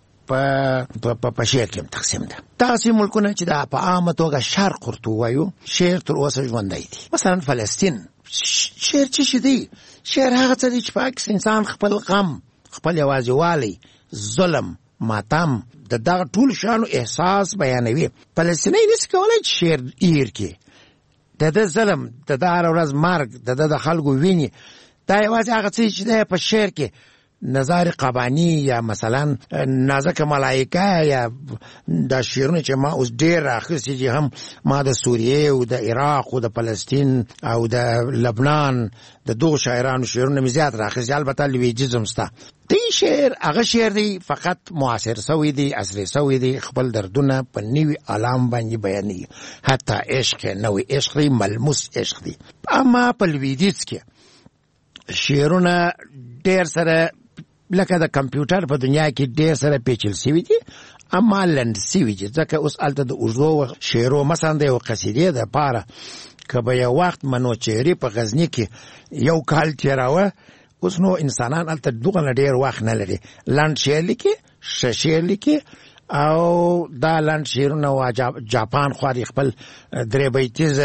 K: په شعر کې تقسیم ده. داسې ملکونه چې د په عامه توګه شرق ورته وایو، شعر تر اوسه ژوندی دي. مثلا فلسطین شعر څه دی؟ شعر هغه څه دی چې پاک انسان خپل غم، خپل یوازیوالی، ظلم، ماتم، د دغه ټول شانو احساس بیانوي. فلسطینی نشي کولای چې شعر ایر کې د ظلم، د هر ورځ مرګ، د خلکو ویني، دا یوازې هغه څه چې د په شعر کې نظر قبانی یا مثلا نازک ملائکه یا د شعرونه چې ما اوس ډېر راخصي چې هم ما د سوریه او د عراق او د فلسطین او د لبنان د دوه شاعرانو شعرونه مې زیات راخصي. البته لویجیزم ستا دی شعر، هغه شعر دی فقط معاصر سوی دی، عصري سوی دی، خپل دردونه په نوي عالم باندې بیانوي. حتی عشق نوې عشق دی، ملموس عشق دی. اما په لویدیځ کې شعرونه ډېر سره لکه د کمپیوټر په دنیا کې ډېر سره پیچل سوي دي، اما لنډ سوي دي. ځکه اوس هلته د اوږدو شعرو مثلا د یو قصیدې دپاره که به یو وخت منوچهري په غزني کې یو کال تېراوه، اوس نو انسانان هلته دوغه ډېر وخت نه لري. لنډ شعر لیکي، ښه شعر لیکي، او دا لنډ شعرونه و جاپان خوا خپل درې بیتیز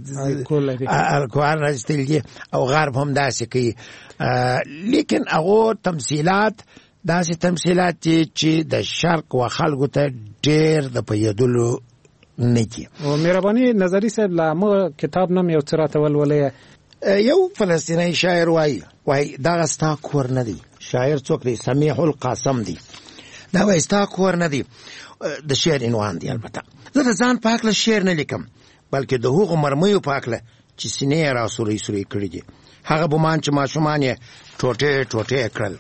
K: الکوهر راځتلی دي او غرب هم داسې کوي. لیکن هغه تمثیلات داسې تمثیلات چې د شرق و خلکو ته ډېر د پیدلو نه دي. او مهرباني نظری صاحب لا مو کتاب نم یو څه راته ولولې.
C: یو فلسطینی شاعر وای دغه ستا کور نه دی. شاعر څوک دی؟ سمیح القاسم دی. دا وای ستا کور نه دی. د شعر عنوان دی. البته زه د ځان په هکله شعر نه لیکم، بلکې د هغو مرمیو په هکله چې سینې یې را سورۍ کړي دي. هغه بومان چې ماشومان یې ټوټې کړل.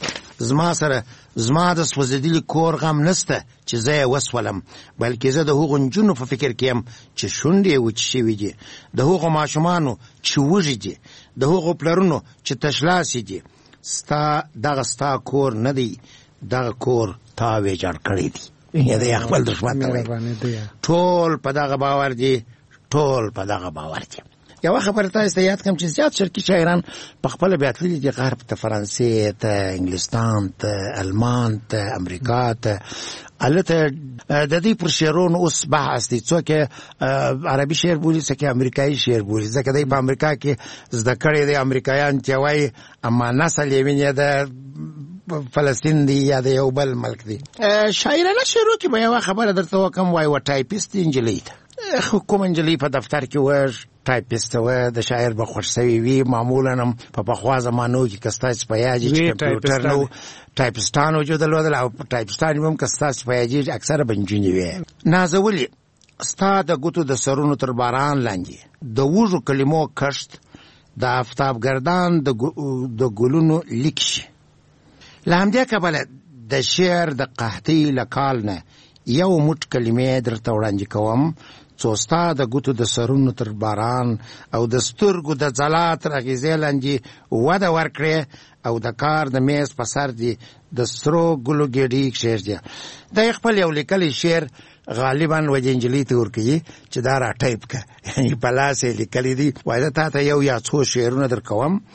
C: زما د سوځېدلي کور غم نسته چې زه یې وسولم، بلکې زه د هغو نجونو په فکر کې یم چې شونډې یې وچې شوي دي، د هغو ماشومانو چې وږي دي، د هغو پلرونو چې تشلاسې دي. دغه ستا کور نه دی، دغه کور تا ویجاړ کړی دی. یعنې د خپل دښمن ته وایي. ټول په دغه باور دي، ټول په دغه باور دي. یو خبره تاسو ته یاد کوم چې زیات شرقي شاعران په خپل بیا تللي دي غرب ته، فرانسې ته، انګلستان ته، المان ته، امریکا ته. البته د دې پر شعرونو اوس بحث دی، څوک عربي شعر بولي، څوک امریکایي شعر بولي، ځکه دی په امریکا کې زده کړی دی. امریکایان چې وایي اما نسل یې ویني د فلسطین دی یا د یو بل ملک دی. شاعرانه شعرو کې به یوه خبره درته وکړم، وایي و ټایپیست نجلۍ ده. کوم نجلۍ په دفتر کې وه ټایپیست وه، د شاعر به خوښ سوي وي. معمولا هم په پخوا زمانو کې که ستاسې په یاد چې کمپیوټر نه و، ټایپیستان وجود درلودل، او ټایپیستان هم که ستاسې په یاد اکثره به نجونې وې. نازولې ستا د ګوتو د سرونو تر باران لاندې، د وږو کلمو کښت، د آفتابګردان د ګلونو لیک شي. له همدې کبله د شعر د قحطۍ له کال نه یو موټ کلمې درته وړاندې کوم، څو ستا د ګوتو د سرونو تر باران او د سترګو د ځلا تر اغېزې لاندې وده ورکړې، او د کار د میز په سر دي د سرو ګلو ګېډۍ کښېږدي. دا خپل یو لیکلی شعر غالبا وجه نجلۍ ته ورکوي چې دا را ټایپ که، یعنې په لاس یې لیکلی دي. وایي زه تا ته یو یا څو شعرونه در کوم،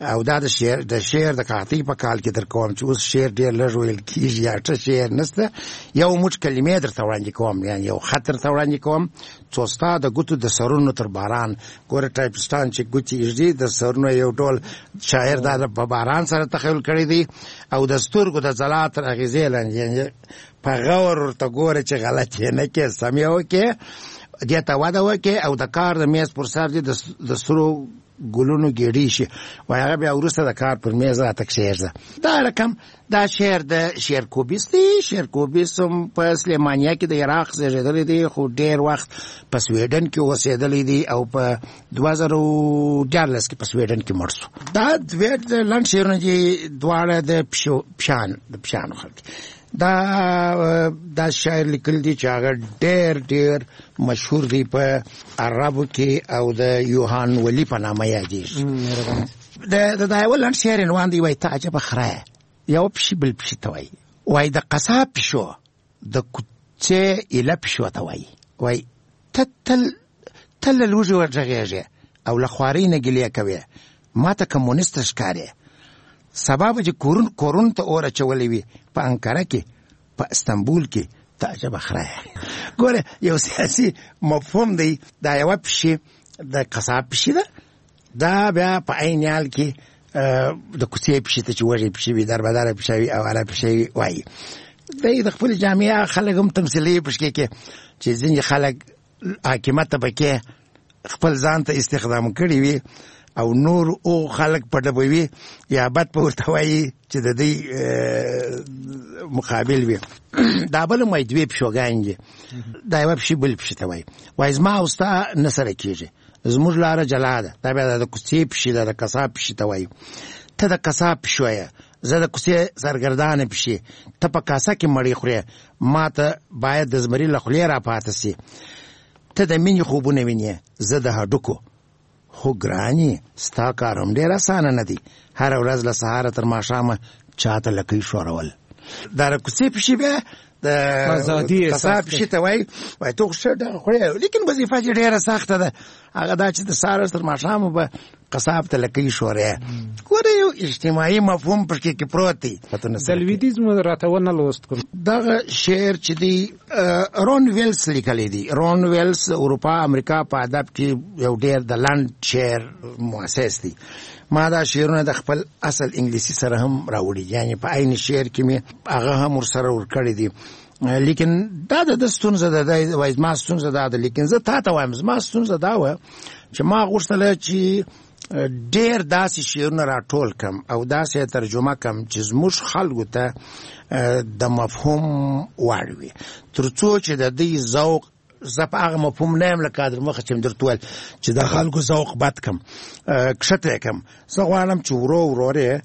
C: او دا د شعر د قحطۍ په کال کې در کوم چې اوس شعر ډېر لږ ویل کېږي یا څه شعر نشته یو موټ کلمې درته وړاندې کوم یعنی یو خط درته وړاندې کوم څو ستا د ګوتو د سرونو تر باران ګوره ټایپسټان چې ګوتې ایږدي د سرونو یو ډول شاعر دا په باران سره تخیل کړی دی او د سترګو د ځلا تر اغېزې لاندې یعنی په غور ورته ګوره چې غلط یې نه کې سم یې وکړې دې ته وده وکړې او د کار د میز پر سر دې د سرو ګلونو ګېډې شي وایي هغه بیا وروسته د کار پر میز راته کښېږده دا رقم دا شعر د شعرکوبیس دی شعرکوبیس هم په سلیمانیه کې د عراق زېږېدلی دی خو ډېر وخت په سویډن کې اوسېدلی دی او په 2014 کې په سویډن کې مړ شو دا لنډ شعرونه دي دواړه د پشانو خلک دا شاعر لیکل دي چې هغه ډېر مشهور دی په عربو کې او د یوهان ولی په نامه یادېږي د یوه لنډ شعر عنوان دی وایي ته عجبه خره یو پشي بل پشي ته وایي وایي د قصاب پشو د کوڅې ایله پشو ته وایي ته تل له لوږې ورغږېږې او له خوارۍ نه ګیلې کوې ما ته کمونیسته ښکارې سبا به چې کورونو ته اور اچولی وي په انکاره کې په استنبول کې ته عجبه خره ګوره یو سیاسي مفهوم دی دا یوه پشي د قصاب پشي ده دا بیا په عین حال کې د کوڅې پشي ته چې وږې پشي وي دربداره پشي وي او اره پشي وي وایي دی د خپل جامعه خلک هم تمثیلي پشکې کې چې ځینې خلک حاکمت ته پکې خپل ځان ته استخدام کړي وي او نور او خلق په ډبوي یا بد په ورته وایي چې د دې مقابل وي دا بل مې دوی پښوګان دي دا یو پښې بل پښې ته وایي زما او ستا نه سره کېږي زموږ لاره جلا ده دا بیا د کوڅې پښې ده د قصاب پښې ته وایي ته د قصاب پښو یې زه د کوڅې سرګردانه پښې ته په کاسه کې مړۍ خورې ما ته باید د زمري له خولې راپاته سي ته د مینې خوبونه وینې زه د هډوکو خو ګرانې ستا کار هم ډېر اسانه نه دی هره ورځ له سهاره تر ماښامه چاته لکۍ ښورول دا د کوڅې پښې بیا د قصاب پښې ته وایي ته خو ښه ډېره خورې لیکن وظیفه چې ډېره سخته ده هغه دا چې د سهاره تر ماښامه به قصاب ته لکۍ ښورې ګوره یو اجتماعي مفهوم پښې کې پروت دی
K: د لویدیځ راته ونه لوست کړو
C: دغه شعر چې دی رون ویلس لیکلی دی رون ویلس اروپا امریکا په ادب کې یو ډېر د لنډ شعر مؤسس دی ما دا شعرونه د خپل اصل انګلیسي سره هم راوړي یعنی په عین شعر کې مې هغه هم ورسره ورکړی دی لیکن دا د ستونزه ده وایي زما ستونزه دا ده لیکن زه تا ته وایم زما ستونزه دا وه چې ما غوښتله چې ډېر داسې شعرونه راټول کړم او داسې ترجمه کړم چې زموږ خلکو ته د مفهوم وړ وي تر څو چې د دې ذوق زه په هغه مفهوم نه یم لکه در مخه چې مې درته ویل چې د خلکو ذوق بد کړم کښته یې کړم زه غواړم چې ورو یې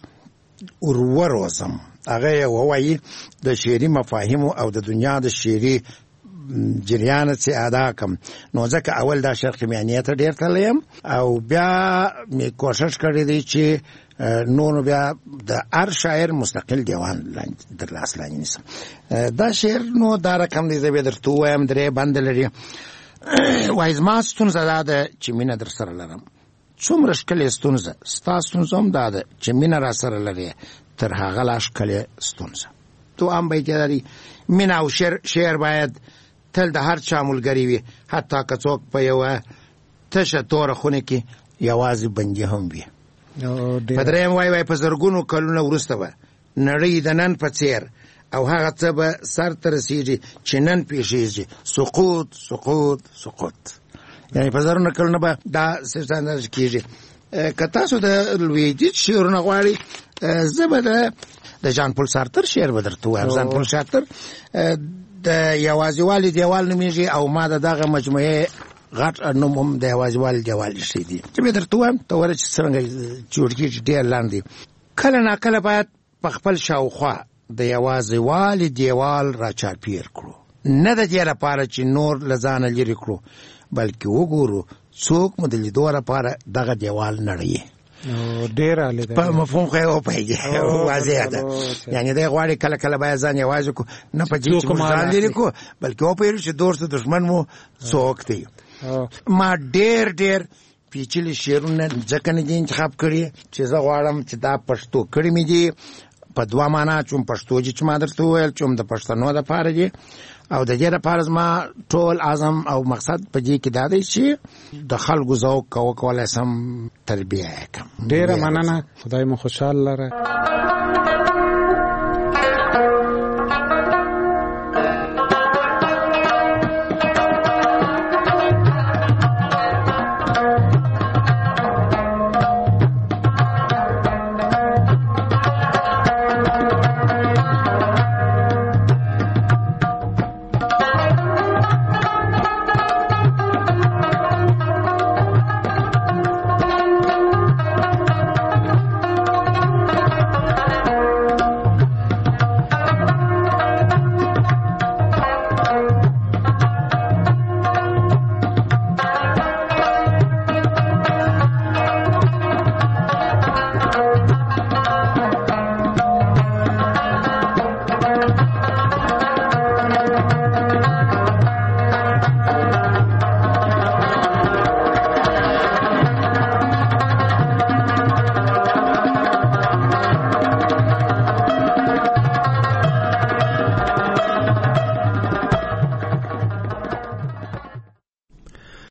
C: وروزم هغه یې ووایي د شعري مفاهیمو او د دنیا د شعري جریان څخه ادا کم نو ځکه اول دا شرق میانیه ته ډېر تللی یم او بیا مې کوشش کړی دی چې نو بیا د هر شاعر مستقل دیوان در لاس لاندې نیسم دا شعر نو دا رقم دی زه بیا درته ووایم درې بند لري وایي زما ستونزه دا ده چې مینه در سره لرم څومره ښکلې ستونزه ستا ستونزه هم دا ده چې مینه را سره لرې تر هغه لا ښکلې ستونزه تو هم بیت لري مینه او شعر باید تل د هر چا ملګری وي حتی که څوک په یوه تشه توره خونه کې یوازې بندي هم وي په درېیم وایي په زرګونو کلونه وروسته به نړۍ د نن په څېر او هغه څه به سر ته رسېږي چې نن پیښېږي سقوط یعنې په زرونه کلونه به دا سیستان کېږي که تاسو د لویدیځ شعرونه غواړئ زه به د ژان پول سارتر شعر به درته ووایم ژان پول سارتر د یوازیوالي دیوال نومیږي او ما د دغه مجموعې غټ نوم هم د یوازیوالي دیوال ایښی دی چې به درته ووایم ته وره چې څرنګه جوړ کېږي ډېر لاندې کله ناکله باید په خپل شاوخوا د یوازیوالي دیوال را چاپیر کړو نه د دې لپاره چې نور له ځانه لرې کړو بلکې وګورو څوک مو د لیدو لپاره دغه دیوال نړوي
K: ډېر عالی ده
C: په مفهوم خو یې وپوهېږي واضح ده یعنې دی غواړي کله کله باید ځان یوازې کړو نه په دې چې موږ ځان لرې کړو بلکې وپوهېږو چې دوست دښمن مو څوک دی ما ډېر پیچلي شعرونه ځکه نه دي انتخاب کړي چې زه غواړم چې دا پښتو کړي مې دي په دوه معنا چې پښتو چې ما درته وویل چې د پښتنو لپاره دي او د دې لپاره زما ټول اعظم او مقصد په دې کې دا دی چې د خلکو ذوق کولی سم تربیه کړم.
K: ډېره مننه، خدای مو خوشحال لره.